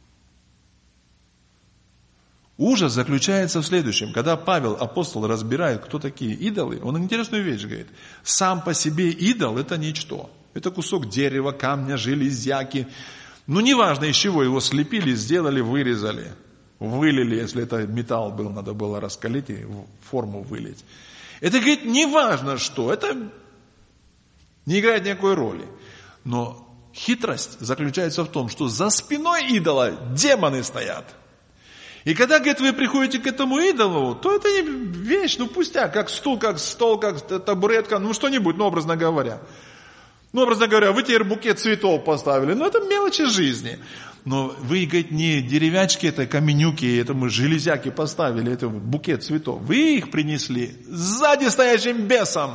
Ужас заключается в следующем. Когда Павел, апостол, разбирает, кто такие идолы, он интересную вещь говорит. Сам по себе идол – это ничто. Это кусок дерева, камня, железяки. Неважно, из чего его слепили, сделали, вырезали. Вылили, если это металл был, надо было раскалить и форму вылить. Это, говорит, неважно что. Это Не играет никакой роли. Но хитрость заключается в том, что за спиной идола демоны стоят. И когда, говорит, вы приходите к этому идолу, то это не вещь, пустяк, как стул, как табуретка, что-нибудь, образно говоря. Образно говоря, вы теперь букет цветов поставили, это мелочи жизни. Но вы, говорит, не деревячки, это каменюки, этому железяки поставили, это букет цветов. Вы их принесли сзади стоящим бесом.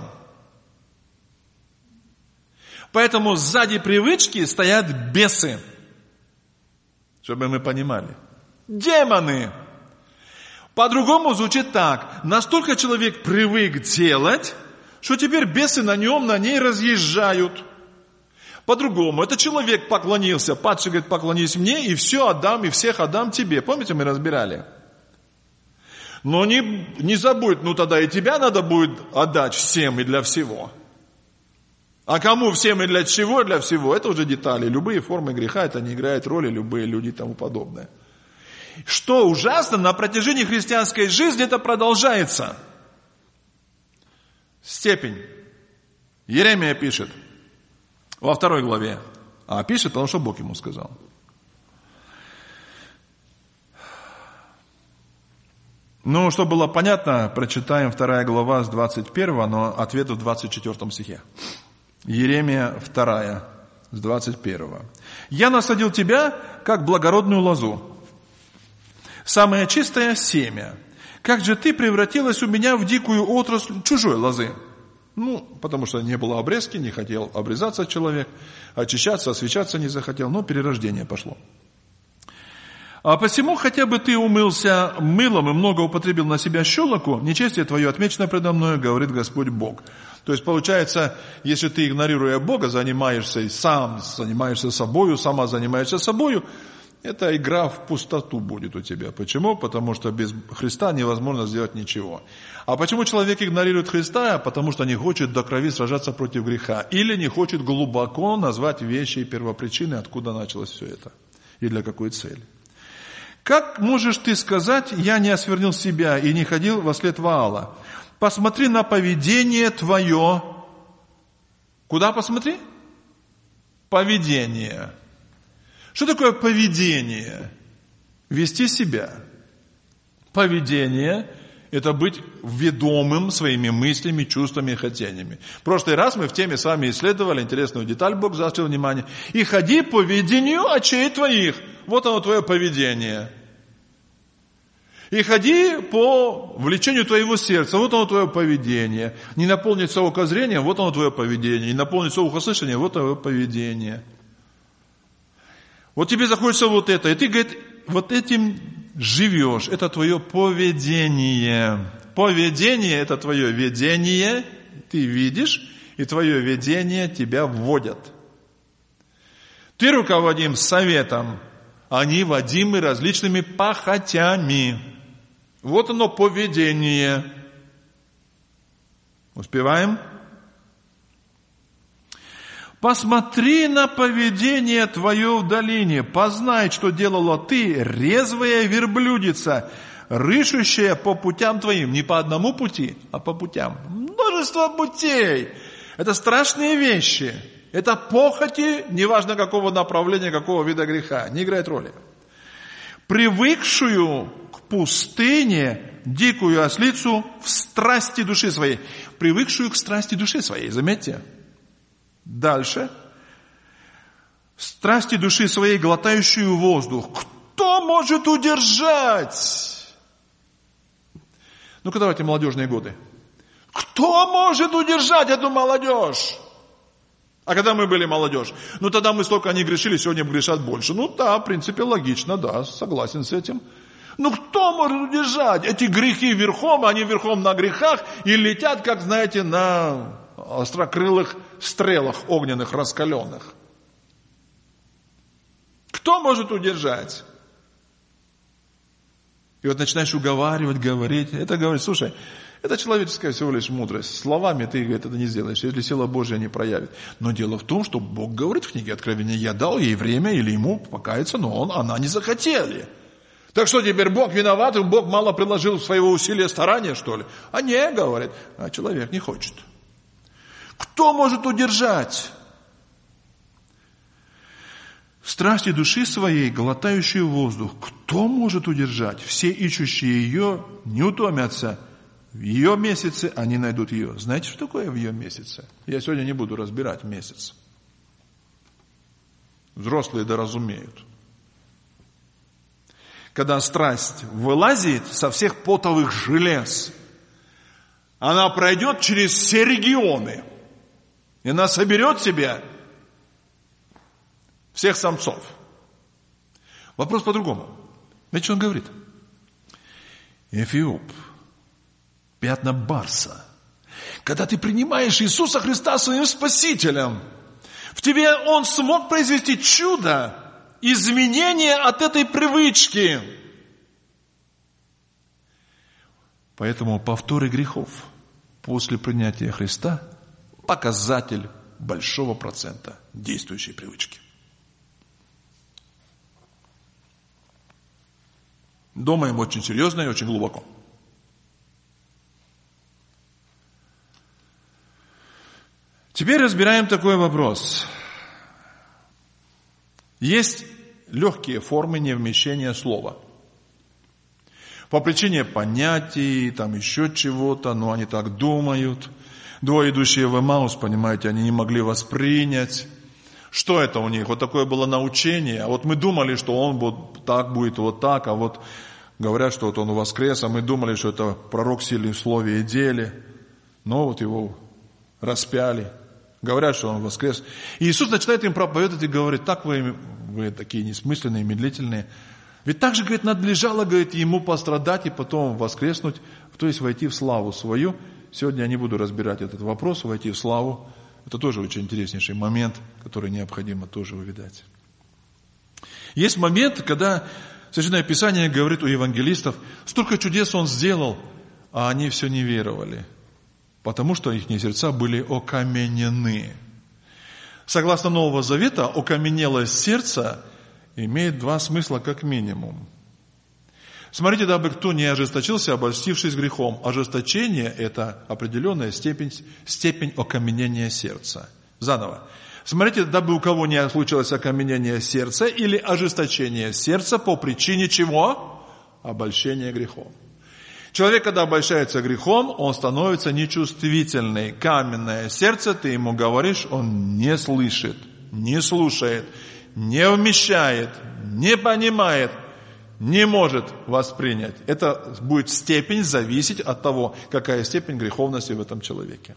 Поэтому сзади привычки стоят бесы. Чтобы мы понимали. Демоны. По-другому звучит так. Настолько человек привык делать, что теперь бесы на ней разъезжают. По-другому. Это человек поклонился. Падший говорит, поклонись мне, и все отдам, и всех отдам тебе. Помните, мы разбирали? Но не забудь, тогда и тебя надо будет отдать всем и для всего. А кому всем и для чего, для всего, это уже детали. Любые формы греха, это не играет роли, любые люди и тому подобное. Что ужасно, на протяжении христианской жизни это продолжается. Степень. Иеремия пишет во 2 главе. А пишет, потому что Бог ему сказал. Чтобы было понятно, прочитаем 2 глава с 21, но ответ в 24 стихе. Иеремия 2, с 21. «Я насадил тебя, как благородную лозу, самое чистое семя. Как же ты превратилась у меня в дикую отрасль чужой лозы?» Потому что не было обрезки, не хотел обрезаться человек, очищаться, освещаться не захотел, перерождение пошло. «А посему, хотя бы ты умылся мылом и много употребил на себя щелоку, нечестие твое отмечено предо мною, говорит Господь Бог». То есть, получается, если ты, игнорируя Бога, занимаешься собою, сама занимаешься собою, это игра в пустоту будет у тебя. Почему? Потому что без Христа невозможно сделать ничего. А почему человек игнорирует Христа? Потому что не хочет до крови сражаться против греха. Или не хочет глубоко назвать вещи и первопричины, откуда началось все это. И для какой цели. Как можешь ты сказать, я не осквернил себя и не ходил вослед Ваала? Посмотри на поведение твое. Куда посмотри? Поведение. Что такое поведение? Вести себя. Поведение – это быть ведомым своими мыслями, чувствами и хотениями. В прошлый раз мы в теме с вами исследовали интересную деталь, Бог заострил внимание. И ходи по ведению очей твоих. Вот оно твое поведение. И ходи по влечению твоего сердца. Вот оно твое поведение. Не наполнится око зрения, вот оно твое поведение. Не наполнится ухо слышания, вот твое поведение. Вот тебе захочется вот это. И ты, говорит, вот этим живешь. Это твое поведение. Поведение – это твое ведение. Ты видишь, и твое ведение тебя вводят. Ты руководим советом. Они водимы различными похотями. Вот оно поведение. Успеваем? Посмотри на поведение твое в долине, познай, что делала ты, резвая верблюдица, рыщущая по путям твоим. Не по одному пути, а по путям. Множество путей. Это страшные вещи. Это похоти, неважно какого направления, какого вида греха. Не играет роли. Привыкшую к пустыне дикую ослицу в страсти души своей. Привыкшую к страсти души своей, заметьте. Дальше. Страсти души своей, глотающую воздух. Кто может удержать? Ну-ка давайте молодежные годы. Кто может удержать эту молодежь? А когда мы были молодежь? Тогда мы столько не грешили, сегодня грешат больше. Да, в принципе, логично, да, согласен с этим. Кто может удержать? Эти грехи верхом, они верхом на грехах и летят, как, знаете, на острокрылых стрелах огненных, раскаленных. Кто может удержать? И вот начинаешь уговаривать, говорить. Это говорит, слушай, это человеческая всего лишь мудрость. Словами ты, говорит, это не сделаешь, если сила Божья не проявит. Но дело в том, что Бог говорит в книге Откровения, я дал ей время или ему покаяться, но она не захотели. Так что теперь Бог виноват, и Бог мало приложил своего усилия, старания, что ли? А не, говорит, а человек не хочет. Кто может удержать? Страсти души своей, глотающие воздух, кто может удержать? Все ищущие ее не утомятся. В ее месяце они найдут ее. Знаете, что такое в ее месяце? Я сегодня не буду разбирать месяц. Взрослые доразумеют. Когда страсть вылазит со всех потовых желез, она пройдет через все регионы. И она соберет в себя всех самцов. Вопрос по-другому. Знаете, что он говорит? Эфиоп, пятна барса. Когда ты принимаешь Иисуса Христа своим Спасителем, в тебе Он смог произвести чудо, изменение от этой привычки. Поэтому повторы грехов после принятия Христа – показатель большого процента действующей привычки. Думаем очень серьезно и очень глубоко. Теперь разбираем такой вопрос. Есть легкие формы невмещения слова. По причине понятий, там еще чего-то, но они так думают. Двое идущие в Эмаус, понимаете, они не могли воспринять. Что это у них? Вот такое было научение. А вот мы думали, что он вот так будет, вот так, а вот говорят, что вот он воскрес, а мы думали, что это пророк сильный в слове и деле. Но вот его распяли. Говорят, что он воскрес. И Иисус начинает им проповедовать и говорит: так вы такие несмысленные, медлительные. Ведь так же, говорит, надлежало, говорит, ему пострадать и потом воскреснуть, то есть войти в славу свою. Сегодня я не буду разбирать этот вопрос, войти в славу. Это тоже очень интереснейший момент, который необходимо тоже увидать. Есть момент, когда Священное Писание говорит у евангелистов: столько чудес он сделал, а они все не веровали, потому что их сердца были окаменены. Согласно Нового Завета, окаменелость сердца имеет два смысла как минимум. Смотрите, дабы кто не ожесточился, обольстившись грехом. Ожесточение – это определенная степень окаменения сердца. Заново. Смотрите, дабы у кого не случилось окаменение сердца или ожесточение сердца по причине чего? Обольщения грехом. Человек, когда обольщается грехом, он становится нечувствительный. Каменное сердце, ты ему говоришь, он не слышит, не слушает, не вмещает, не понимает, не может воспринять. Это будет степень зависеть от того, какая степень греховности в этом человеке.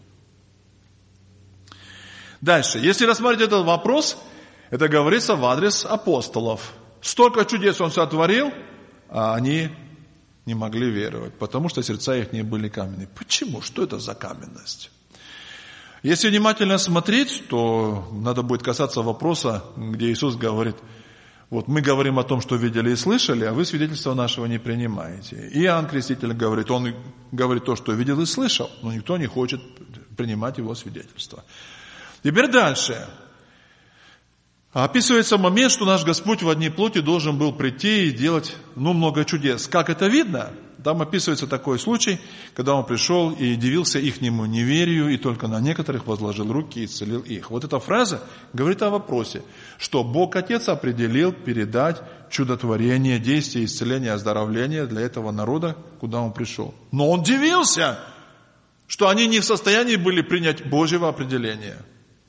Дальше. Если рассмотреть этот вопрос, это говорится в адрес апостолов. Столько чудес он сотворил, а они не могли веровать, потому что сердца их не были каменные. Почему? Что это за каменность? Если внимательно смотреть, то надо будет касаться вопроса, где Иисус говорит: вот мы говорим о том, что видели и слышали, а вы свидетельства нашего не принимаете. И Иоанн Креститель говорит, он говорит то, что видел и слышал, но никто не хочет принимать его свидетельство. Теперь дальше. Описывается момент, что наш Господь в одни плоти должен был прийти и делать много чудес. Как это видно? Там описывается такой случай, когда он пришел и дивился ихнему неверию, и только на некоторых возложил руки и исцелил их. Вот эта фраза говорит о вопросе, что Бог Отец определил передать чудотворение, действие, исцеление, оздоровление для этого народа, куда он пришел. Но он дивился, что они не в состоянии были принять Божьего определения.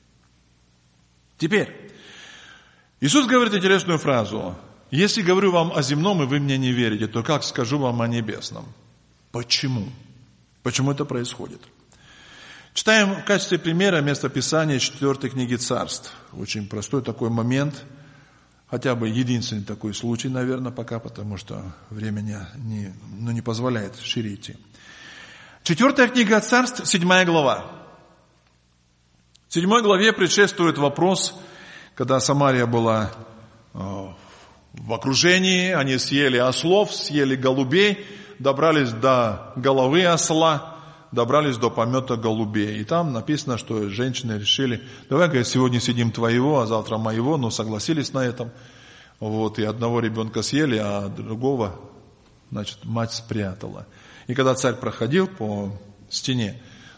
Теперь, Иисус говорит интересную фразу: если говорю вам о земном, и вы мне не верите, то как скажу вам о небесном? Почему? Почему это происходит? Читаем в качестве примера местописание 4 книги Царств. Очень простой такой момент, хотя бы единственный такой случай, наверное, пока, потому что времени не позволяет шире идти. 4 книга Царств, 7 глава. В 7 главе предшествует вопрос, когда Самария была в окружении, они съели ослов, съели голубей, добрались до головы осла, добрались до помета голубей. И там написано, что женщины решили: давай, говорит, сегодня съедим твоего, а завтра моего, но согласились на этом. Вот, и одного ребенка съели, а другого, мать спрятала. И когда царь проходил по стене,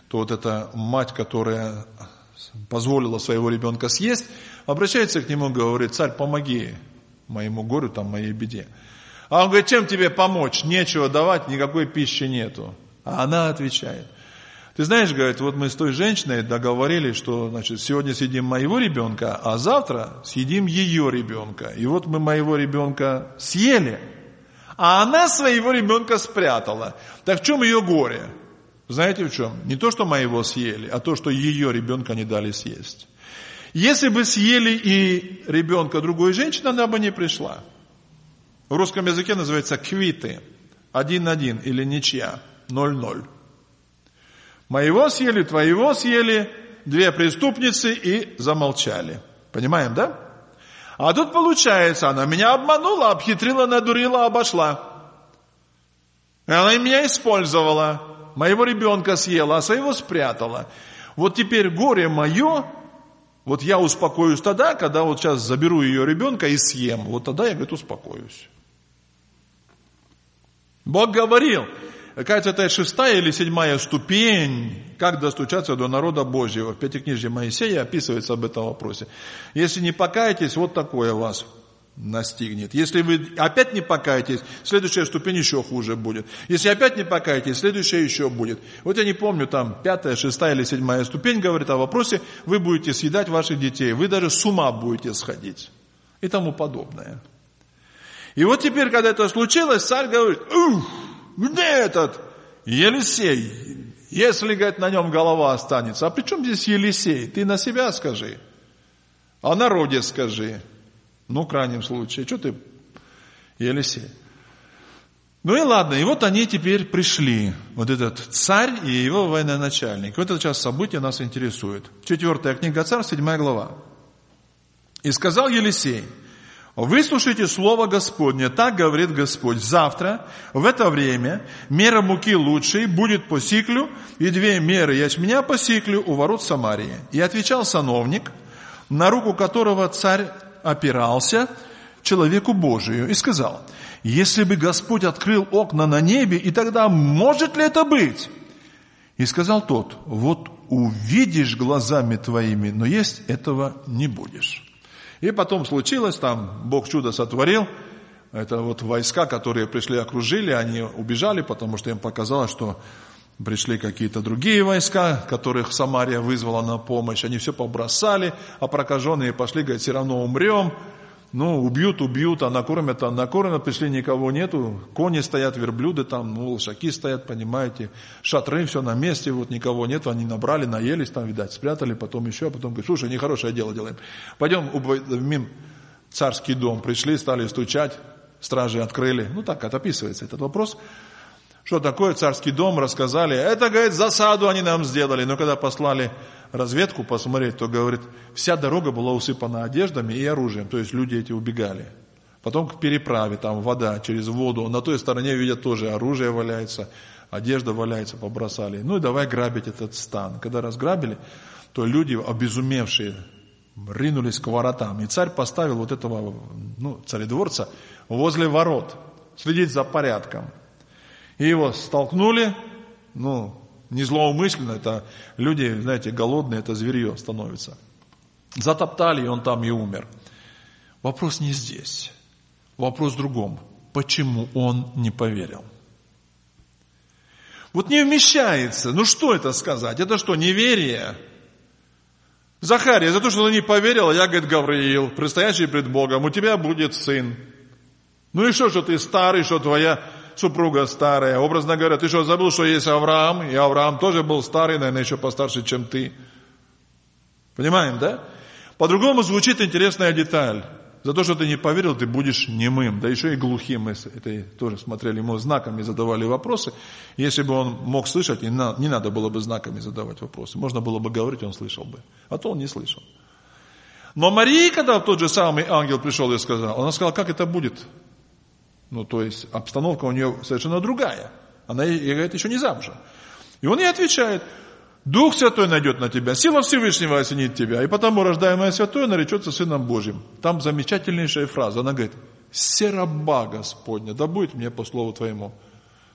то вот эта мать, которая позволила своего ребенка съесть, обращается к нему и говорит: царь, помоги моему горю, там, моей беде. А он говорит: чем тебе помочь? Нечего давать, никакой пищи нету. А она отвечает: ты знаешь, говорит, вот мы с той женщиной договорились, что, значит, сегодня съедим моего ребенка, а завтра съедим ее ребенка. И вот мы моего ребенка съели, а она своего ребенка спрятала. Так в чем ее горе? Знаете в чем? Не то, что моего съели, а то, что ее ребенка не дали съесть. Если бы съели и ребенка другой женщины, она бы не пришла. В русском языке называется квиты. 1-1 или ничья. 0-0. Моего съели, твоего съели, две преступницы и замолчали. Понимаем, да? А тут получается, она меня обманула, обхитрила, надурила, обошла. Она меня использовала. Моего ребенка съела, а своего спрятала. Вот теперь горе мое, вот я успокоюсь тогда, когда вот сейчас заберу ее ребенка и съем. Вот тогда я, говорит, успокоюсь. Бог говорил, кажется, это 6-я или 7-я ступень, как достучаться до народа Божьего. В Пятикнижье Моисея описывается об этом вопросе. Если не покаетесь, вот такое вас настигнет. Если вы опять не покаетесь, следующая ступень еще хуже будет. Если опять не покаетесь, следующая еще будет. Вот я не помню, там 5-я, 6-я или 7-я ступень говорит о вопросе, вы будете съедать ваших детей, вы даже с ума будете сходить и тому подобное. И вот теперь, когда это случилось, царь говорит: где этот Елисей? Если, говорит, на нем голова останется. А при чем здесь Елисей? Ты на себя скажи. О народе скажи. Ну, в крайнем случае, что ты, Елисей? Ну и ладно, и вот они теперь пришли, вот этот царь и его военачальник. Вот это сейчас событие нас интересует. 4-я книга Царств, 7 глава. «И сказал Елисей: выслушайте слово Господне, так говорит Господь, завтра в это время мера муки лучшей будет по сиклю, и 2 меры ячменя по сиклю у ворот Самарии. И отвечал сановник, на руку которого царь опирался, человеку Божию, и сказал: если бы Господь открыл окна на небе, и тогда может ли это быть? И сказал тот: вот увидишь глазами твоими, но есть этого не будешь. И потом случилось, там Бог чудо сотворил. Это вот войска, которые пришли, окружили, они убежали, потому что им показалось, что пришли какие-то другие войска, которых Самария вызвала на помощь. Они все побросали, а прокаженные пошли, говорят, все равно умрем. Ну, убьют, а накормят, пришли, никого нету. Кони стоят, верблюды там, лошаки стоят, понимаете. Шатры, все на месте, вот никого нету. Они набрали, наелись там, видать, спрятали, потом еще, а потом говорят: слушай, нехорошее дело делаем. Пойдем в царский дом. Пришли, стали стучать, стражи открыли. Ну, так отописывается этот вопрос. Что такое царский дом, рассказали. Это, говорит, засаду они нам сделали. Но когда послали разведку посмотреть, то, говорит, вся дорога была усыпана одеждами и оружием. То есть люди эти убегали. Потом к переправе, там вода через воду. На той стороне, видят, тоже оружие валяется, одежда валяется, побросали. Ну и давай грабить этот стан. Когда разграбили, то люди, обезумевшие, ринулись к воротам. И царь поставил вот этого, царедворца возле ворот, следить за порядком. И его столкнули, не злоумышленно, это люди, знаете, голодные, это зверье становится. Затоптали, и он там и умер. Вопрос не здесь. Вопрос в другом. Почему он не поверил? Вот не вмещается. Что это сказать? Это что, неверие? Захария, за то, что ты не поверил, я, говорит, Гавриил, предстоящий пред Богом, у тебя будет сын. Ну и что ты старый, что твоя супруга старая. Образно говоря, ты что, забыл, что есть Авраам? И Авраам тоже был старый, наверное, еще постарше, чем ты. Понимаем, да? По-другому звучит интересная деталь. За то, что ты не поверил, ты будешь немым. Да еще и глухим. Мы это тоже смотрели, ему знаками задавали вопросы. Если бы он мог слышать, не надо было бы знаками задавать вопросы. Можно было бы говорить, он слышал бы. А то он не слышал. Но Марии, когда тот же самый ангел пришел и сказал, она сказала, как это будет? То есть обстановка у нее совершенно другая. Она ей говорит, еще не замужем. И он ей отвечает: Дух Святой найдет на тебя, сила Всевышнего осенит тебя, и потому рождаемое Святое наречется Сыном Божьим. Там замечательнейшая фраза. Она говорит: «Се раба Господня, да будет мне по слову Твоему».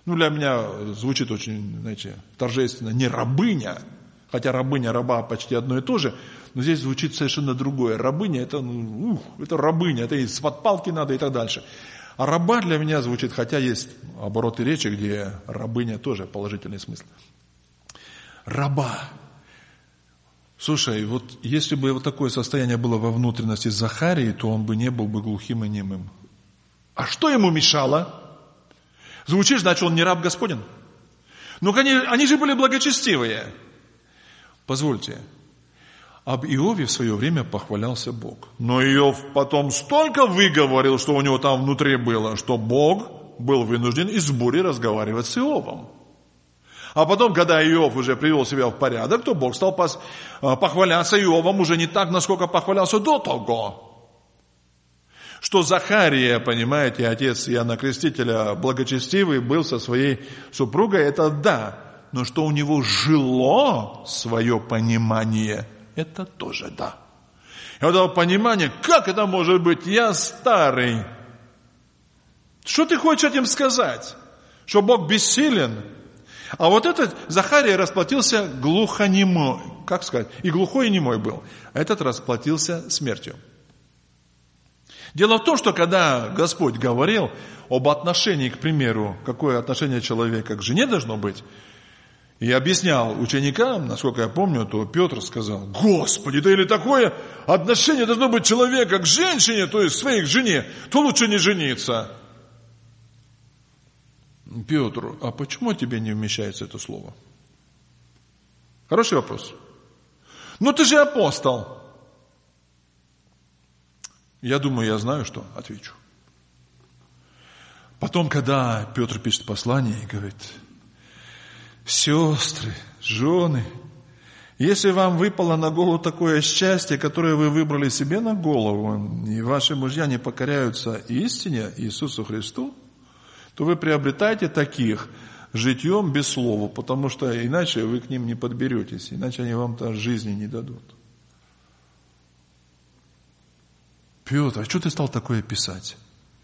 Для меня звучит очень, знаете, торжественно, не рабыня, хотя рабыня, раба почти одно и то же, но здесь звучит совершенно другое. Рабыня это рабыня, это из-под палки надо и так дальше. А раба для меня звучит, хотя есть обороты речи, где рабыня тоже положительный смысл. Раба. Слушай, вот если бы вот такое состояние было во внутренности Захарии, то он бы не был бы глухим и немым. А что ему мешало? Звучит, значит, он не раб Господень. Они же были благочестивые. Позвольте, об Иове в свое время похвалялся Бог. Но Иов потом столько выговорил, что у него там внутри было, что Бог был вынужден из бури разговаривать с Иовом. А потом, когда Иов уже привел себя в порядок, то Бог стал похваляться Иовом уже не так, насколько похвалялся до того. Что Захария, понимаете, отец Иоанна Крестителя, благочестивый был со своей супругой, это да. Но что у него жило свое понимание, это тоже да. И вот это понимание, как это может быть, я старый. Что ты хочешь этим сказать? Что Бог бессилен? А вот этот Захария расплатился глухонемой, как сказать, и глухой, и немой был. А этот расплатился смертью. Дело в том, что когда Господь говорил об отношении, к примеру, какое отношение человека к жене должно быть, и объяснял ученикам, насколько я помню, то Петр сказал: Господи, да или такое отношение должно быть человека к женщине, то есть своей к жене, то лучше не жениться. Петр, а почему тебе не вмещается это слово? Хороший вопрос. Ты же апостол. Я думаю, я знаю, что отвечу. Потом, когда Петр пишет послание и говорит: сестры, жены, если вам выпало на голову такое счастье, которое вы выбрали себе на голову, и ваши мужья не покоряются истине, Иисусу Христу, то вы приобретаете таких житьем без слова, потому что иначе вы к ним не подберетесь, иначе они вам-то жизни не дадут. Петр, а что ты стал такое писать?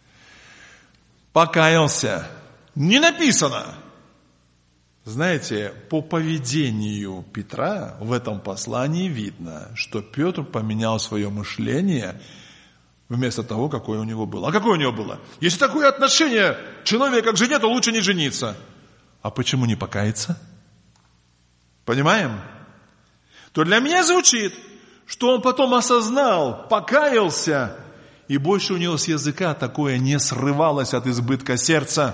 Покаялся. Не написано. Знаете, по поведению Петра в этом послании видно, что Петр поменял свое мышление вместо того, какое у него было. А какое у него было? Если такое отношение человека к жене, то лучше не жениться. А почему не покаяться? Понимаем? То для меня звучит, что он потом осознал, покаялся, и больше у него с языка такое не срывалось от избытка сердца.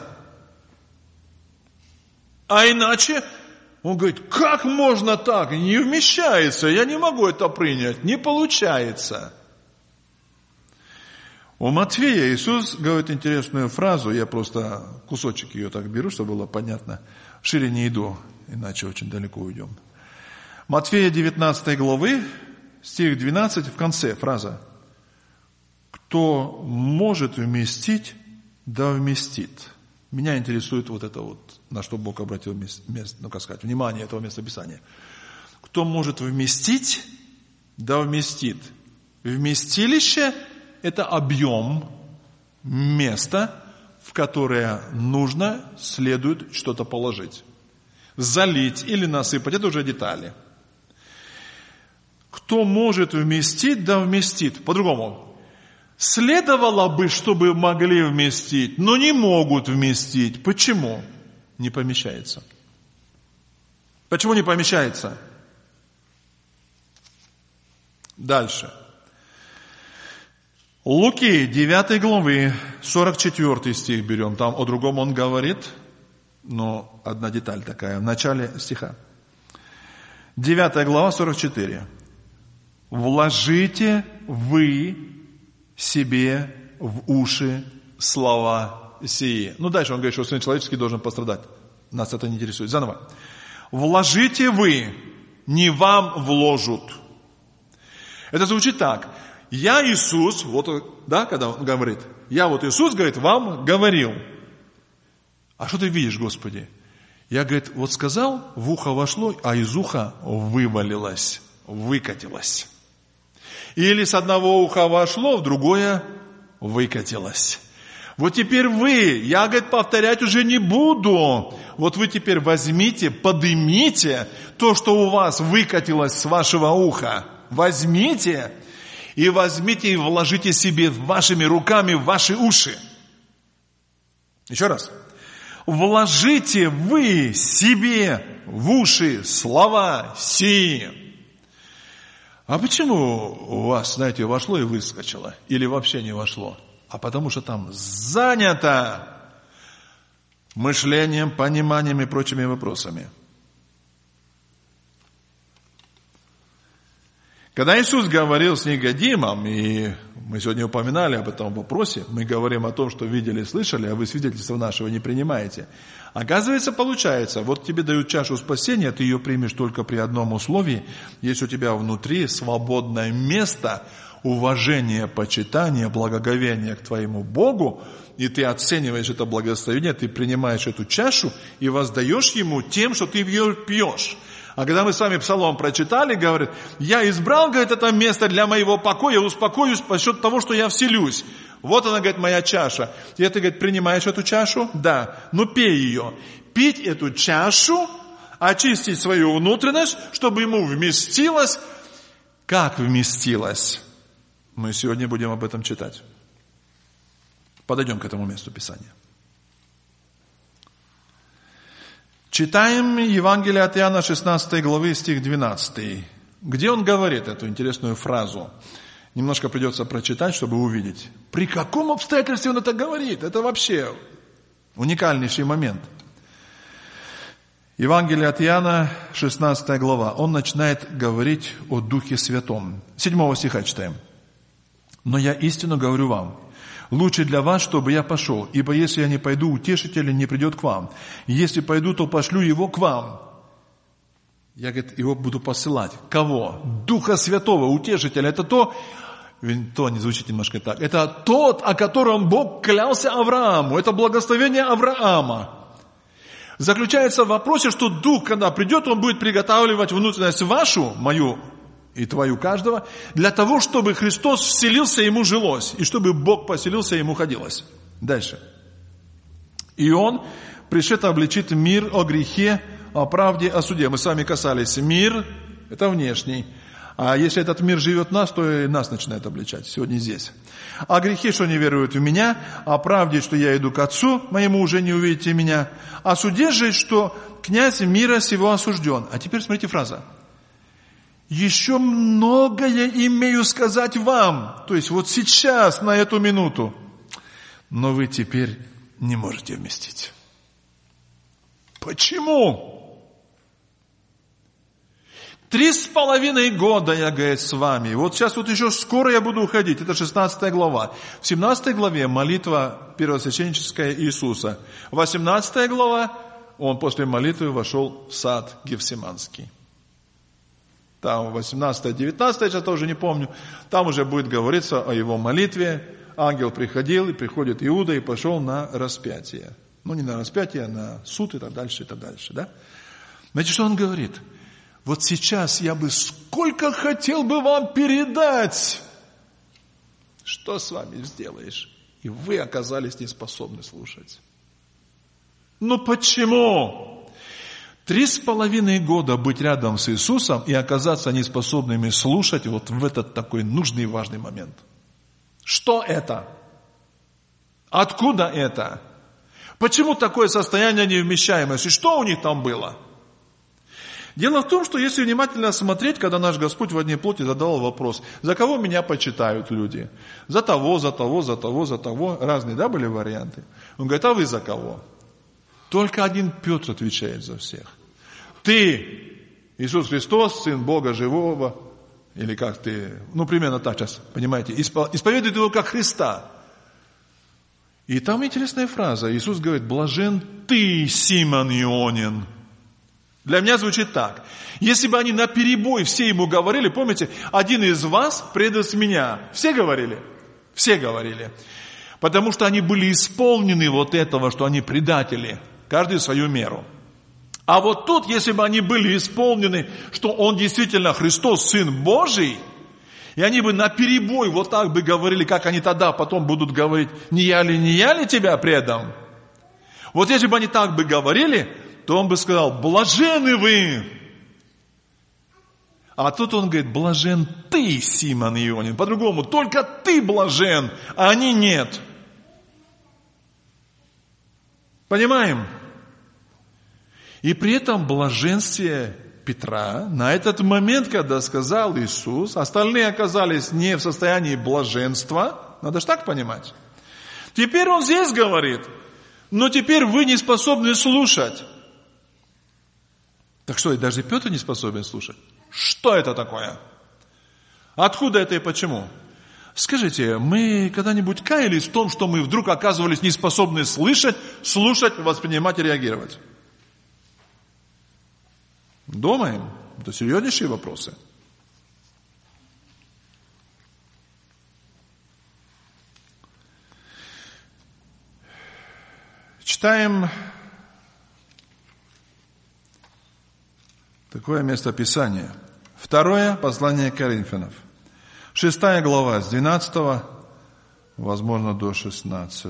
А иначе, он говорит, как можно так? Не вмещается, я не могу это принять, не получается. У Матфея Иисус говорит интересную фразу, я просто кусочек ее так беру, чтобы было понятно. Шире не иду, иначе очень далеко уйдем. Матфея 19 главы, стих 12, в конце фраза. Кто может вместить, да вместит. Меня интересует вот это вот, на что Бог обратил внимание этого местописания. Кто может вместить, да вместит. Вместилище – это объем, место, в которое нужно, следует что-то положить. Залить или насыпать – это уже детали. Кто может вместить, да вместит. По-другому. Следовало бы, чтобы могли вместить, но не могут вместить. Почему? Не помещается. Почему не помещается? Дальше. Луки 9 главы, 44 стих берем. Там о другом он говорит, но одна деталь такая в начале стиха. 9 глава, 44. Вложите вы себе в уши слова сии. Дальше он говорит, что сын человеческий должен пострадать. Нас это не интересует. Заново. Вложите вы, не вам вложат. Это звучит так. Я Иисус, когда он говорит, я Иисус, говорит, вам говорил. А что ты видишь, Господи? Я, говорит, сказал, в ухо вошло, а из уха вывалилось, выкатилось. Или с одного уха вошло, в другое выкатилось. Вот теперь вы, я, говорит, повторять уже не буду. Вот вы теперь возьмите, подымите то, что у вас выкатилось с вашего уха. Возьмите и вложите себе вашими руками в ваши уши. Еще раз. Вложите вы себе в уши слова сии. А почему у вас, знаете, вошло и выскочило? Или вообще не вошло? А потому что там занято мышлением, пониманием и прочими вопросами. Когда Иисус говорил с Никодимом, и мы сегодня упоминали об этом вопросе, мы говорим о том, что видели и слышали, а вы свидетельства нашего не принимаете. Оказывается, получается, вот тебе дают чашу спасения, ты ее примешь только при одном условии, если у тебя внутри свободное место, уважение, почитание, благоговение к твоему Богу, и ты оцениваешь это благословение, ты принимаешь эту чашу и воздаешь Ему тем, что ты ее пьешь. А когда мы с вами Псалом прочитали, говорит, я избрал, говорит, это место для моего покоя, успокоюсь по счету того, что я вселюсь. Вот она, говорит, моя чаша. И ты, говорит, принимаешь эту чашу? Да. Ну, пей ее. Пить эту чашу, очистить свою внутренность, чтобы ему вместилось. Как вместилось? Мы сегодня будем об этом читать. Подойдем к этому месту Писания. Читаем Евангелие от Иоанна 16 главы, стих 12, где он говорит эту интересную фразу. Немножко придется прочитать, чтобы увидеть. При каком обстоятельстве он это говорит? Это вообще уникальнейший момент. Евангелие от Иоанна, 16 глава. Он начинает говорить о Духе Святом. 7 стиха читаем. «Но я истинно говорю вам, лучше для вас, чтобы я пошел, ибо если я не пойду, утешитель не придет к вам. Если пойду, то пошлю его к вам». Я, говорит, его буду посылать. Кого? Духа Святого, утешителя. Это то не звучит немножко так. Это тот, о котором Бог клялся Аврааму. Это благословение Авраама. Заключается в вопросе, что Дух, когда придет, Он будет приготавливать внутренность вашу, мою и твою каждого, для того, чтобы Христос вселился, ему жилось, и чтобы Бог поселился, ему ходилось. Дальше. И Он пришед обличит мир о грехе, о правде, о суде. Мы с вами касались. Мир – это внешний. А если этот мир живет в нас, то и нас начинает обличать. Сегодня здесь. О грехе, что не веруют в меня, о правде, что я иду к Отцу, моему уже не увидите меня, о суде же, что князь мира сего осужден. А теперь смотрите фраза. Еще многое имею сказать вам. То есть вот сейчас, на эту минуту. Но вы теперь не можете вместить. Почему? 3,5 года я, говорит, с вами. Вот сейчас вот еще скоро я буду уходить. Это 16 глава. В 17 главе молитва первосвященническая Иисуса. 18 глава, он после молитвы вошел в сад Гефсиманский. Там 18-19, я тоже не помню. Там уже будет говориться о его молитве. Ангел приходил, и приходит Иуда, и пошел на распятие. Ну, не на распятие, а на суд и так дальше, и так дальше. Да? Знаете, что он говорит? Вот сейчас я бы сколько хотел бы вам передать. Что с вами сделаешь? И вы оказались неспособны слушать. Ну почему? 3,5 года быть рядом с Иисусом и оказаться неспособными слушать вот в этот такой нужный и важный момент. Что это? Откуда это? Почему такое состояние невмещаемости? Что у них там было? Дело в том, что если внимательно смотреть, когда наш Господь в одной плоти задал вопрос, за кого меня почитают люди? За того, за того, за того, за того. Разные, да, были варианты? Он говорит, а вы за кого? Только один Петр отвечает за всех. Ты, Иисус Христос, Сын Бога Живого, или как ты, ну, примерно так сейчас, понимаете, исповедует его как Христа. И там интересная фраза. Иисус говорит, блажен ты, Симон Ионин. Для меня звучит так. Если бы они наперебой все ему говорили, помните, один из вас предаст меня. Все говорили? Все говорили. Потому что они были исполнены вот этого, что они предатели. Каждый в свою меру. А вот тут, если бы они были исполнены, что Он действительно Христос, Сын Божий, И они бы наперебой вот так бы говорили, как они тогда потом будут говорить, не я ли тебя предам? Вот если бы они так бы говорили, то он бы сказал, блаженны вы. А тут он говорит, блажен ты, Симон Ионин. По-другому, только ты блажен, а они нет. Понимаем? И при этом блаженстве Петра на этот момент, когда сказал Иисус, остальные оказались не в состоянии блаженства. Надо же так понимать. Теперь он здесь говорит, но теперь вы не способны слушать. Так что, и даже Петр не способен слушать? Что это такое? Откуда это и почему? Скажите, мы когда-нибудь каялись в том, что мы вдруг оказывались не способны слышать, слушать, воспринимать и реагировать? Думаем? Это серьезнейшие вопросы. Читаем такое местописание. Второе послание Коринфянам. 6 глава, с 12, возможно, до 16.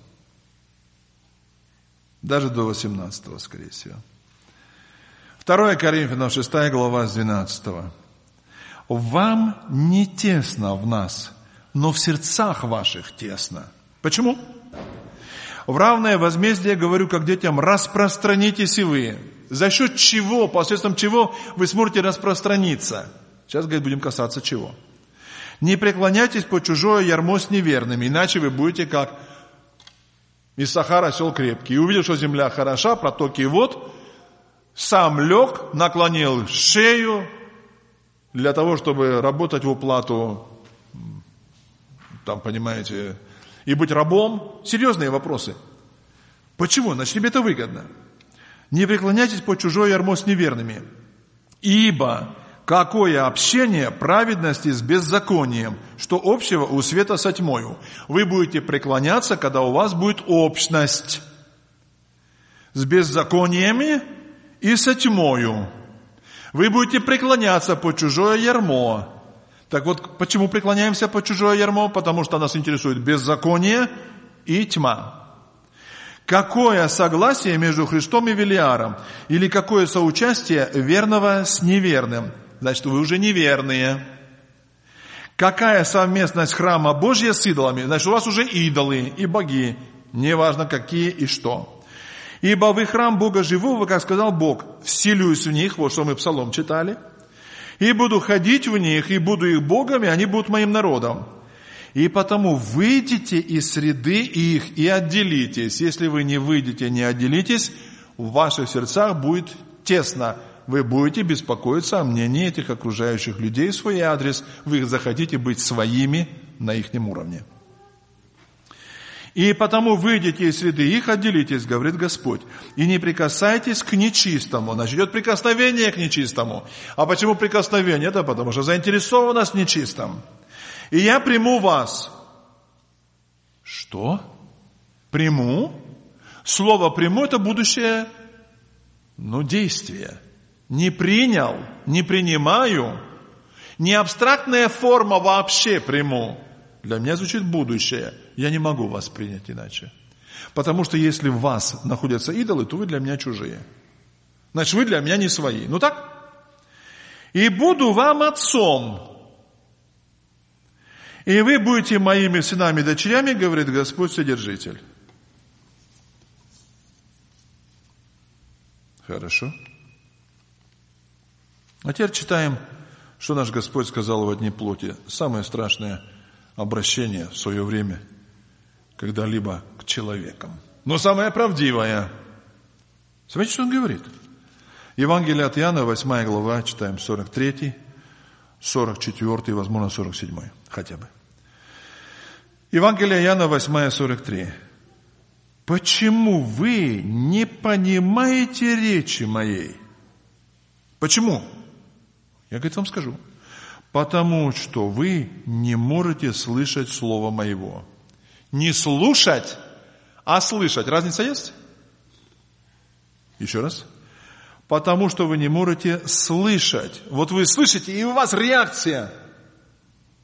Даже до 18, скорее всего. 2 Коринфянам, 6 глава, с 12. «Вам не тесно в нас, но в сердцах ваших тесно». Почему? «В равное возмездие, говорю, как детям, распространитесь и вы». За счет чего, посредством чего вы сможете распространиться? Сейчас, говорит, будем касаться чего. «Не преклоняйтесь под чужое ярмо с неверными, иначе вы будете как Иссахар осел крепкий. И увидел, что земля хороша, протоки вод, сам лег, наклонил шею для того, чтобы работать в уплату, там, понимаете, и быть рабом». Серьезные вопросы. Почему? Значит, тебе это выгодно. «Не преклоняйтесь под чужое ярмо с неверными, ибо какое общение праведности с беззаконием, что общего у света со тьмою». Вы будете преклоняться, когда у вас будет общность с беззакониями и со тьмою. Вы будете преклоняться под чужое ярмо. Так вот, почему преклоняемся под чужое ярмо? Потому что нас интересует беззаконие и тьма. Какое согласие между Христом и Велиаром? Или какое соучастие верного с неверным? Значит, вы уже неверные. Какая совместность храма Божья с идолами? Значит, у вас уже идолы и боги. Неважно, какие и что. «Ибо вы храм Бога живого, как сказал Бог, вселюсь в них», вот что мы псалом читали, «и буду ходить в них, и буду их Богом, и они будут моим народом. И потому выйдите из среды их и отделитесь. Если вы не выйдете, не отделитесь, в ваших сердцах будет тесно. Вы будете беспокоиться о мнении этих окружающих людей в свой адрес. Вы захотите быть своими на ихнем уровне. И потому выйдете из среды их, отделитесь, говорит Господь, и не прикасайтесь к нечистому». Значит, идет прикосновение к нечистому. А почему прикосновение? Это потому что заинтересованность в нечистом. «И я приму вас». Что? Приму? Слово «приму» — это будущее, действие. Не принял, не принимаю, не абстрактная форма вообще приму. Для меня звучит будущее. Я не могу вас принять иначе. Потому что если в вас находятся идолы, то вы для меня чужие. Значит, вы для меня не свои. Ну так? «И буду вам отцом, и вы будете моими сынами и дочерями, говорит Господь Вседержитель». Хорошо. А теперь читаем, что наш Господь сказал во дни плоти. Самое страшное обращение в свое время когда-либо к человекам. Но самое правдивое. Смотрите, что он говорит. Евангелие от Иоанна, 8 глава, читаем 43, 44, возможно, 47 хотя бы. Евангелие Иоанна, 8, 43. «Почему вы не понимаете речи моей?» Почему? Я, говорит, вам скажу. «Потому что вы не можете слышать слова моего». Не слушать, а слышать. Разница есть? Еще раз. «Потому что вы не можете слышать». Вот вы слышите, и у вас реакция.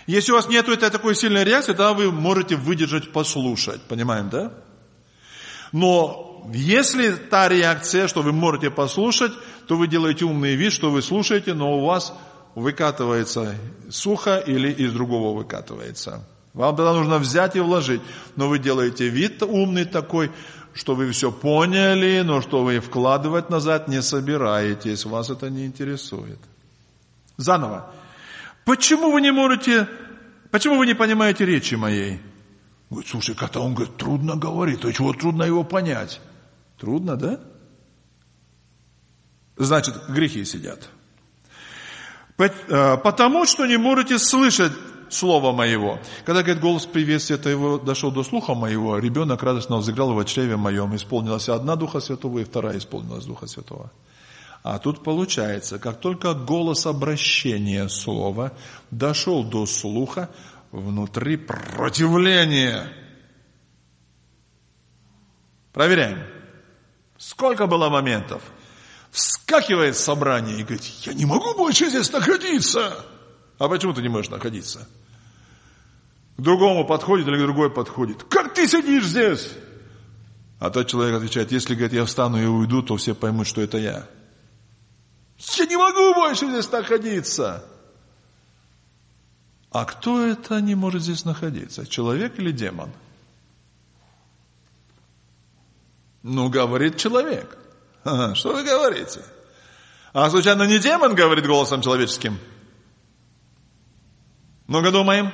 Если у вас нет этой такой сильной реакции, тогда вы можете выдержать, послушать. Понимаем, да? Но если та реакция, что вы можете послушать, то вы делаете умный вид, что вы слушаете, но у вас выкатывается сухо или из другого выкатывается. Вам тогда нужно взять и вложить. Но вы делаете вид умный такой, что вы все поняли, но что вы вкладывать назад не собираетесь. Вас это не интересует. Заново. Почему вы не понимаете речи моей? Говорит, слушай, как-то он говорит, трудно говорит, то чего трудно его понять? Трудно, да? Значит, грехи сидят. Потому что не можете слышать слова моего. Когда, говорит, голос приветствия его дошел до слуха моего, ребенок радостно взыграл во чреве моем. Исполнилась одна Духа Святого, и вторая исполнилась Духа Святого. А тут получается, как только голос обращения слова дошел до слуха, внутри противление. Проверяем. Сколько было моментов? Вскакивает собрание и говорит, я не могу больше здесь находиться. А почему ты не можешь находиться? К другому подходит или к другой подходит. Как ты сидишь здесь? А тот человек отвечает, если, говорит, я встану и уйду, то все поймут, что это я. Я не могу больше здесь находиться. А кто это не может здесь находиться? Человек или демон? Ну, говорит человек. Что вы говорите? А случайно не демон говорит голосом человеческим? Много думаем?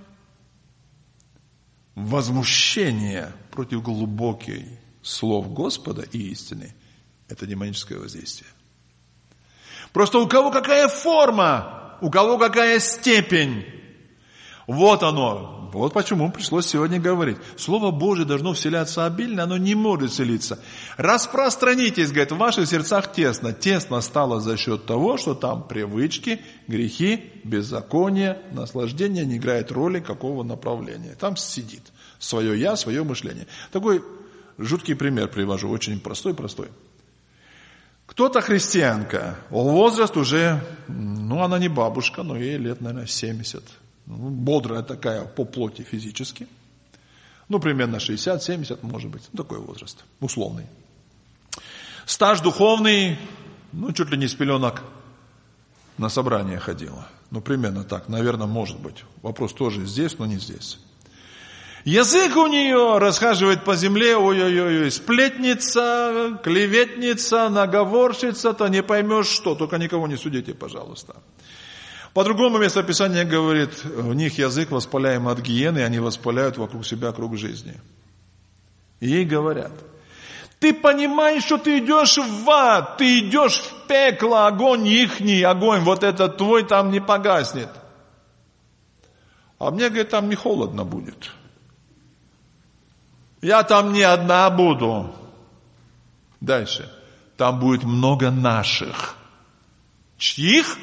Возмущение против глубоких слов Господа и истины – это демоническое воздействие. Просто у кого какая форма, у кого какая степень. Вот оно. Вот почему пришлось сегодня говорить. Слово Божие должно вселяться обильно, оно не может вселиться. Распространитесь, говорит, в ваших сердцах тесно. Тесно стало за счет того, что там привычки, грехи, беззаконие, наслаждение не играет роли какого направления. Там сидит свое я, свое мышление. Такой жуткий пример привожу, очень простой. Кто-то христианка, возраст уже, она не бабушка, но ей лет, наверное, 70. Бодрая такая по плоти физически. Примерно 60-70, может быть. Такой возраст, условный. Стаж духовный, чуть ли не с пеленок на собрание ходила. Примерно так, наверное, может быть. Вопрос тоже здесь, но не здесь. Язык у нее расхаживает по земле, ой-ой-ой, сплетница, клеветница, наговорщица, не поймешь что, только никого не судите, пожалуйста. По-другому местописание говорит, в них язык воспаляем от гиены, и они воспаляют вокруг себя круг жизни. И ей говорят, ты понимаешь, что ты идешь в ад, ты идешь в пекло, огонь ихний, огонь вот этот твой там не погаснет. А мне, говорит, там не холодно будет. Я там не одна буду. Дальше. Там будет много наших. Чьих?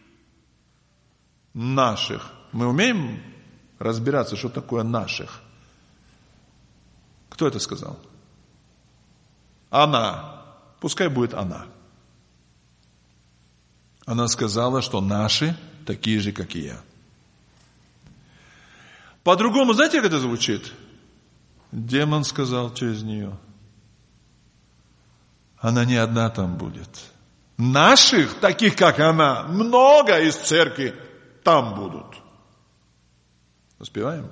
Наших. Мы умеем разбираться, что такое наших? Кто это сказал? Она. Пускай будет она. Она сказала, что наши такие же, как и я. По-другому, знаете, как это звучит? Демон сказал через нее. Она не одна там будет. Наших, таких как она, много из церкви там будут. Успеваем?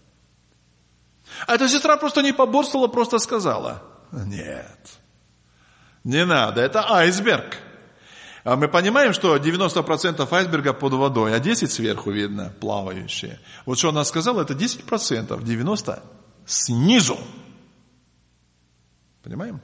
А эта сестра просто не поборствовала, просто сказала. Нет, не надо, это айсберг. А мы понимаем, что 90% айсберга под водой, а 10% сверху видно, плавающие. Вот что она сказала, это 10%, 90% снизу. Понимаем?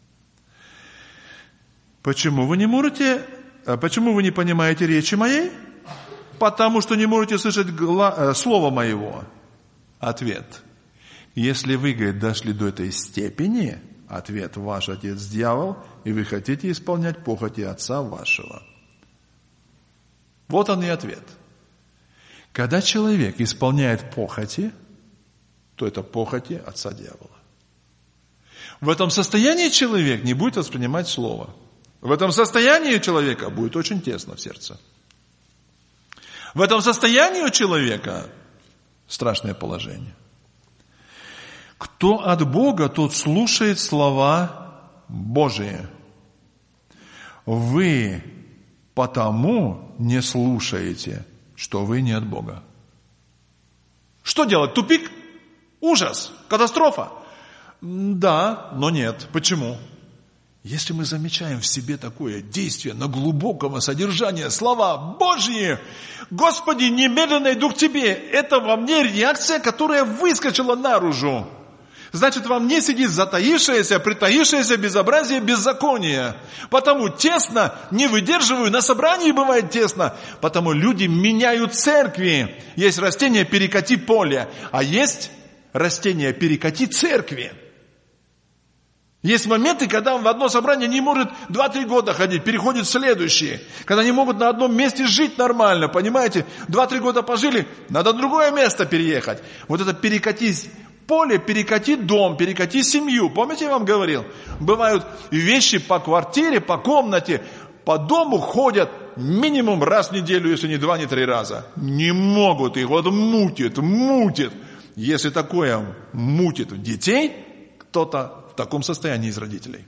Почему вы не понимаете речи моей? Потому что не можете слышать слова моего. Ответ. Если вы, говорит, дошли до этой степени, ответ, ваш отец дьявол, и вы хотите исполнять похоти отца вашего. Вот он и ответ. Когда человек исполняет похоти, то это похоти отца дьявола. В этом состоянии человек не будет воспринимать слово. В этом состоянии человека будет очень тесно в сердце. В этом состоянии у человека страшное положение. Кто от Бога, тот слушает слова Божии. Вы потому не слушаете, что вы не от Бога. Что делать? Тупик? Ужас? Катастрофа? Да, но нет. Почему? Если мы замечаем в себе такое действие на глубокого содержания слова Божьи, Господи, немедленно иду к Тебе, это во мне реакция, которая выскочила наружу. Значит, во мне сидит затаившееся, притаившееся безобразие, беззаконие. Потому тесно, не выдерживаю, на собрании бывает тесно. Потому люди меняют церкви. Есть растение «перекати поле», а есть растение «перекати церкви». Есть моменты, когда он в одно собрание не может 2-3 года ходить, переходит в следующее. Когда не могут на одном месте жить нормально, понимаете? 2-3 года пожили, надо в другое место переехать. Вот это перекати поле, перекати дом, перекати семью. Помните, я вам говорил? Бывают вещи по квартире, по комнате, по дому ходят минимум раз в неделю, если не 2, не 3 раза. Не могут их, вот мутит. Если такое мутит детей, кто-то в таком состоянии из родителей.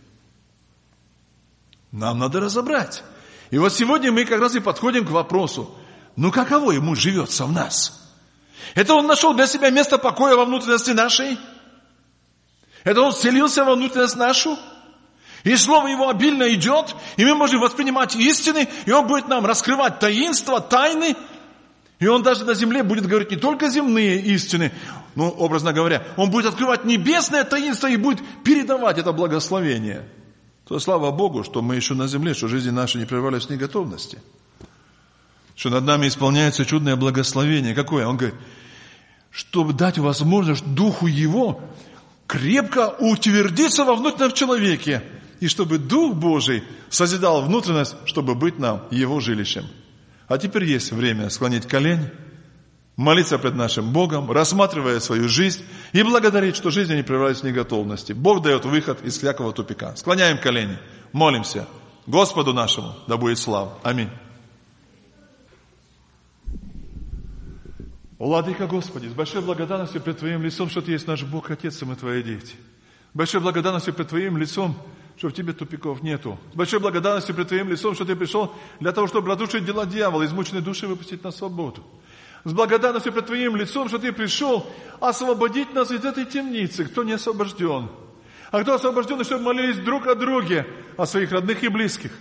Нам надо разобрать. И вот сегодня мы как раз и подходим к вопросу, каково ему живется в нас? Это он нашел для себя место покоя во внутренности нашей? Это он вселился во внутренность нашу? И слово его обильно идет, и мы можем воспринимать истины, и он будет нам раскрывать таинства, тайны. И он даже на земле будет говорить не только земные истины, образно говоря, он будет открывать небесное таинство и будет передавать это благословение. То слава Богу, что мы еще на земле, что жизни наши не прервались в неготовности. Что над нами исполняется чудное благословение. Какое? Он говорит, чтобы дать возможность Духу Его крепко утвердиться во внутреннем человеке. И чтобы Дух Божий созидал внутренность, чтобы быть нам Его жилищем. А теперь есть время склонить колени, молиться пред нашим Богом, рассматривая свою жизнь и благодарить, что жизнь не превратилась в неготовности. Бог дает выход из всякого тупика. Склоняем колени, молимся. Господу нашему да будет слава. Аминь. Владыка Господи, с большой благодарностью пред Твоим лицом, что Ты есть наш Бог, Отец, и мы Твои дети. С большой благодарностью пред Твоим лицом, что в Тебе тупиков нету. С большой благодарностью пред Твоим лицом, что Ты пришел для того, чтобы разрушить дела дьявола, измученные души выпустить на свободу. С благодарностью пред Твоим лицом, что Ты пришел освободить нас из этой темницы, кто не освобожден. А кто освобожден, чтобы молились друг о друге, о своих родных и близких.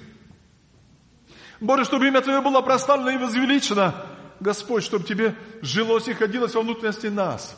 Боже, чтобы имя Твое было прославлено и возвеличено. Господь, чтобы Тебе жилось и ходилось во внутренности нас.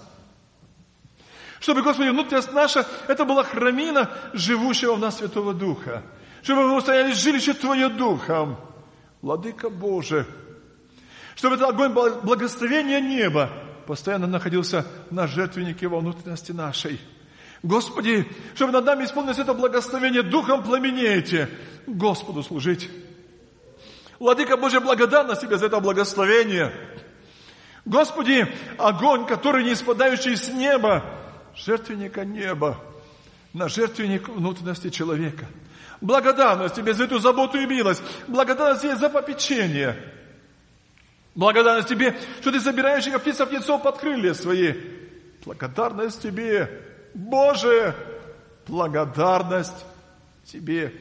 Чтобы, Господи, внутренность наша, это была храмина живущего в нас Святого Духа. Чтобы мы устояли жилище Твое Духом. Владыка Боже. Чтобы этот огонь благословения неба постоянно находился на жертвеннике во внутренности нашей. Господи, чтобы над нами исполнилось это благословение, Духом пламенеете, Господу служить. Владыка Божья, благодарность Тебе за это благословение. Господи, огонь, который не спадающий с неба, жертвенника неба, на жертвенник внутренности человека. Благодарность Тебе за эту заботу и милость. Благодарность Тебе за попечение. Благодарность Тебе, что Ты собираешь как птица птенцов под крылья свои. Благодарность Тебе, Боже, благодарность Тебе.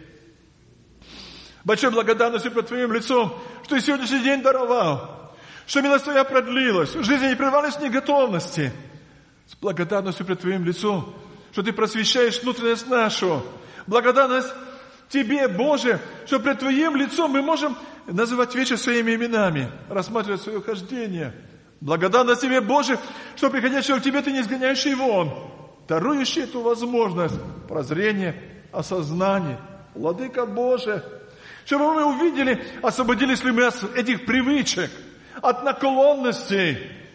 Большой благодарностью пред Твоим лицом, что Ты сегодняшний день даровал, что милость Твоя продлилась, жизнь не прервалась в неготовности. С благодарностью пред Твоим лицом, что Ты просвещаешь внутренность нашу. Благодарность Тебе, Боже, что пред Твоим лицом мы можем называть вещи своими именами, рассматривать свое хождение. Благодарность Тебе, Боже, что приходящего к Тебе Ты не изгоняющий вон, дарующий эту возможность прозрения, осознания. Владыка Боже, чтобы мы увидели, освободились ли мы от этих привычек, от наклонностей.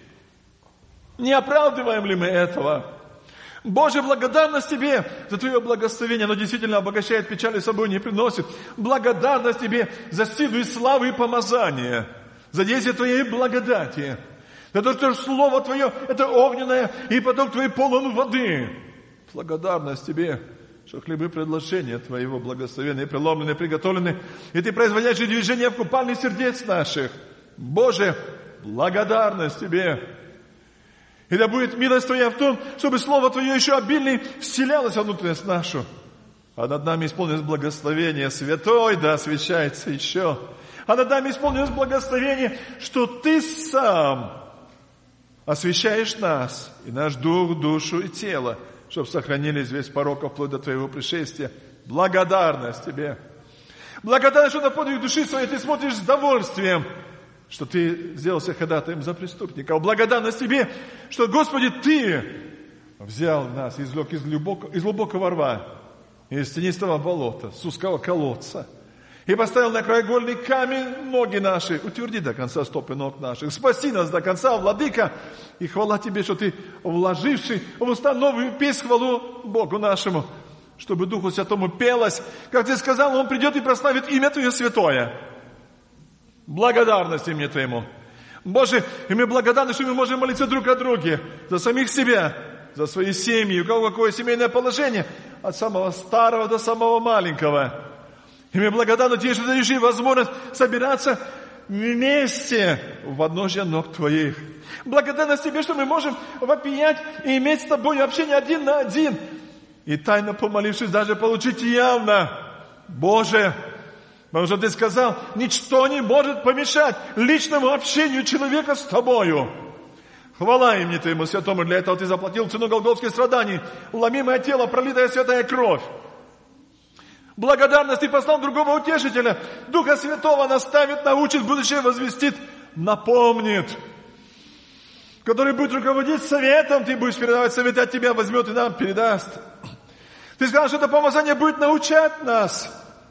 Не оправдываем ли мы этого? Боже, благодарность Тебе за Твое благословение. Оно действительно обогащает, печали собой не приносит. Благодарность Тебе за силу и славу и помазание, за действие Твоей благодати. За то, что Слово Твое – это огненное, и поток Твой полон воды. Благодарность Тебе, что хлебы предложения Твоего благословения преломлены, приготовлены, и Ты производящий движение в купальных сердец наших. Боже, благодарность Тебе. И да будет милость Твоя в том, чтобы Слово Твое еще обильнее вселялось во внутренность нашу. А над нами исполнилось благословение. Святой да освящается еще. А над нами исполнилось благословение, что Ты сам освящаешь нас, и наш дух, душу и тело, чтобы сохранились весь порок вплоть до Твоего пришествия. Благодарность Тебе. Благодарность, что на подвиг души своей Ты смотришь с довольствием, что Ты сделался ходатаем за преступников. Благодарность Тебе, что, Господи, Ты взял нас, извлек из глубокого рва, из тенистого болота, с узкого колодца, и поставил на краеугольный камень ноги наши. Утверди до конца стопы ног наших. Спаси нас до конца, Владыка. И хвала Тебе, что Ты, вложивший в уста новую песнь, хвалу Богу нашему, чтобы Духу Святому пелось. Как Ты сказал, Он придет и прославит имя Твое святое. Благодарность имени Твоему. Боже, и мы благодарны, что мы можем молиться друг о друге, за самих себя, за свои семьи, у кого какое семейное положение, от самого старого до самого маленького. И мы благодарны Тебе, что даешь возможность собираться вместе в подножье ног Твоих. Благодарность Тебе, что мы можем вопиять и иметь с Тобой общение один на один. И тайно помолившись, даже получить явно. Боже, потому что Ты сказал, ничто не может помешать личному общению человека с Тобою. Хвала имени Твоему святому, для этого Ты заплатил цену голгофских страданий, ломимое тело, пролитая святая кровь. Благодарность Ты послал другого утешителя, Духа Святого наставит, научит, будущее возвестит, напомнит, который будет руководить советом, Ты будешь передавать советы от Тебя, возьмет и нам передаст. Ты сказал, что это помазание будет научать нас.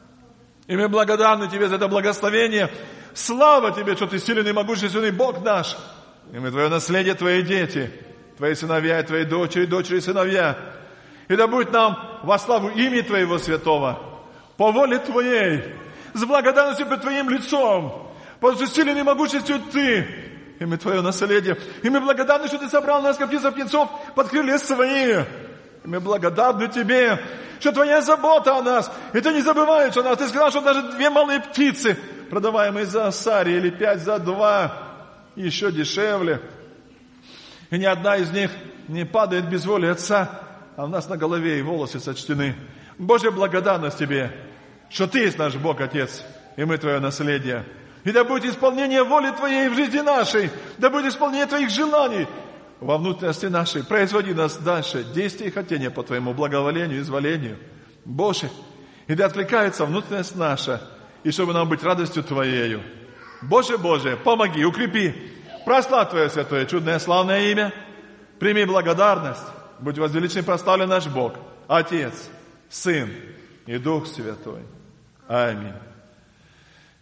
И мы благодарны Тебе за это благословение. Слава Тебе, что Ты сильный и могущественный Бог наш. И мы Твое наследие, Твои дети, Твои сыновья и Твои дочери, дочери и сыновья. И да будет нам во славу имени Твоего святого, по воле Твоей, с благодарностью пред Твоим лицом, потому что сильный и могущественный Ты, и мы Твое наследие. И мы благодарны, что Ты собрал нас, как птиц-птенцов, под крылья свои. И мы благодарны Тебе, что Твоя забота о нас, и Ты не забываешь о нас. Ты сказал, что даже 2 малые птицы, продаваемые за осари, или 5 за 2, еще дешевле. И ни одна из них не падает без воли Отца, а у нас на голове и волосы сочтены. Божья благодарность Тебе, что Ты есть наш Бог, Отец, и мы Твое наследие. И да будет исполнение воли Твоей в жизни нашей, да будет исполнение Твоих желаний во внутренности нашей. Производи нас дальше, действия и хотения по Твоему благоволению и изволению. Боже, и да откликается внутренность наша, и чтобы нам быть радостью Твоею. Боже, Боже, помоги, укрепи, прославь Твое святое, чудное, славное имя. Прими благодарность. Будь возвеличен и прославлен наш Бог, Отец, Сын и Дух Святой. Аминь.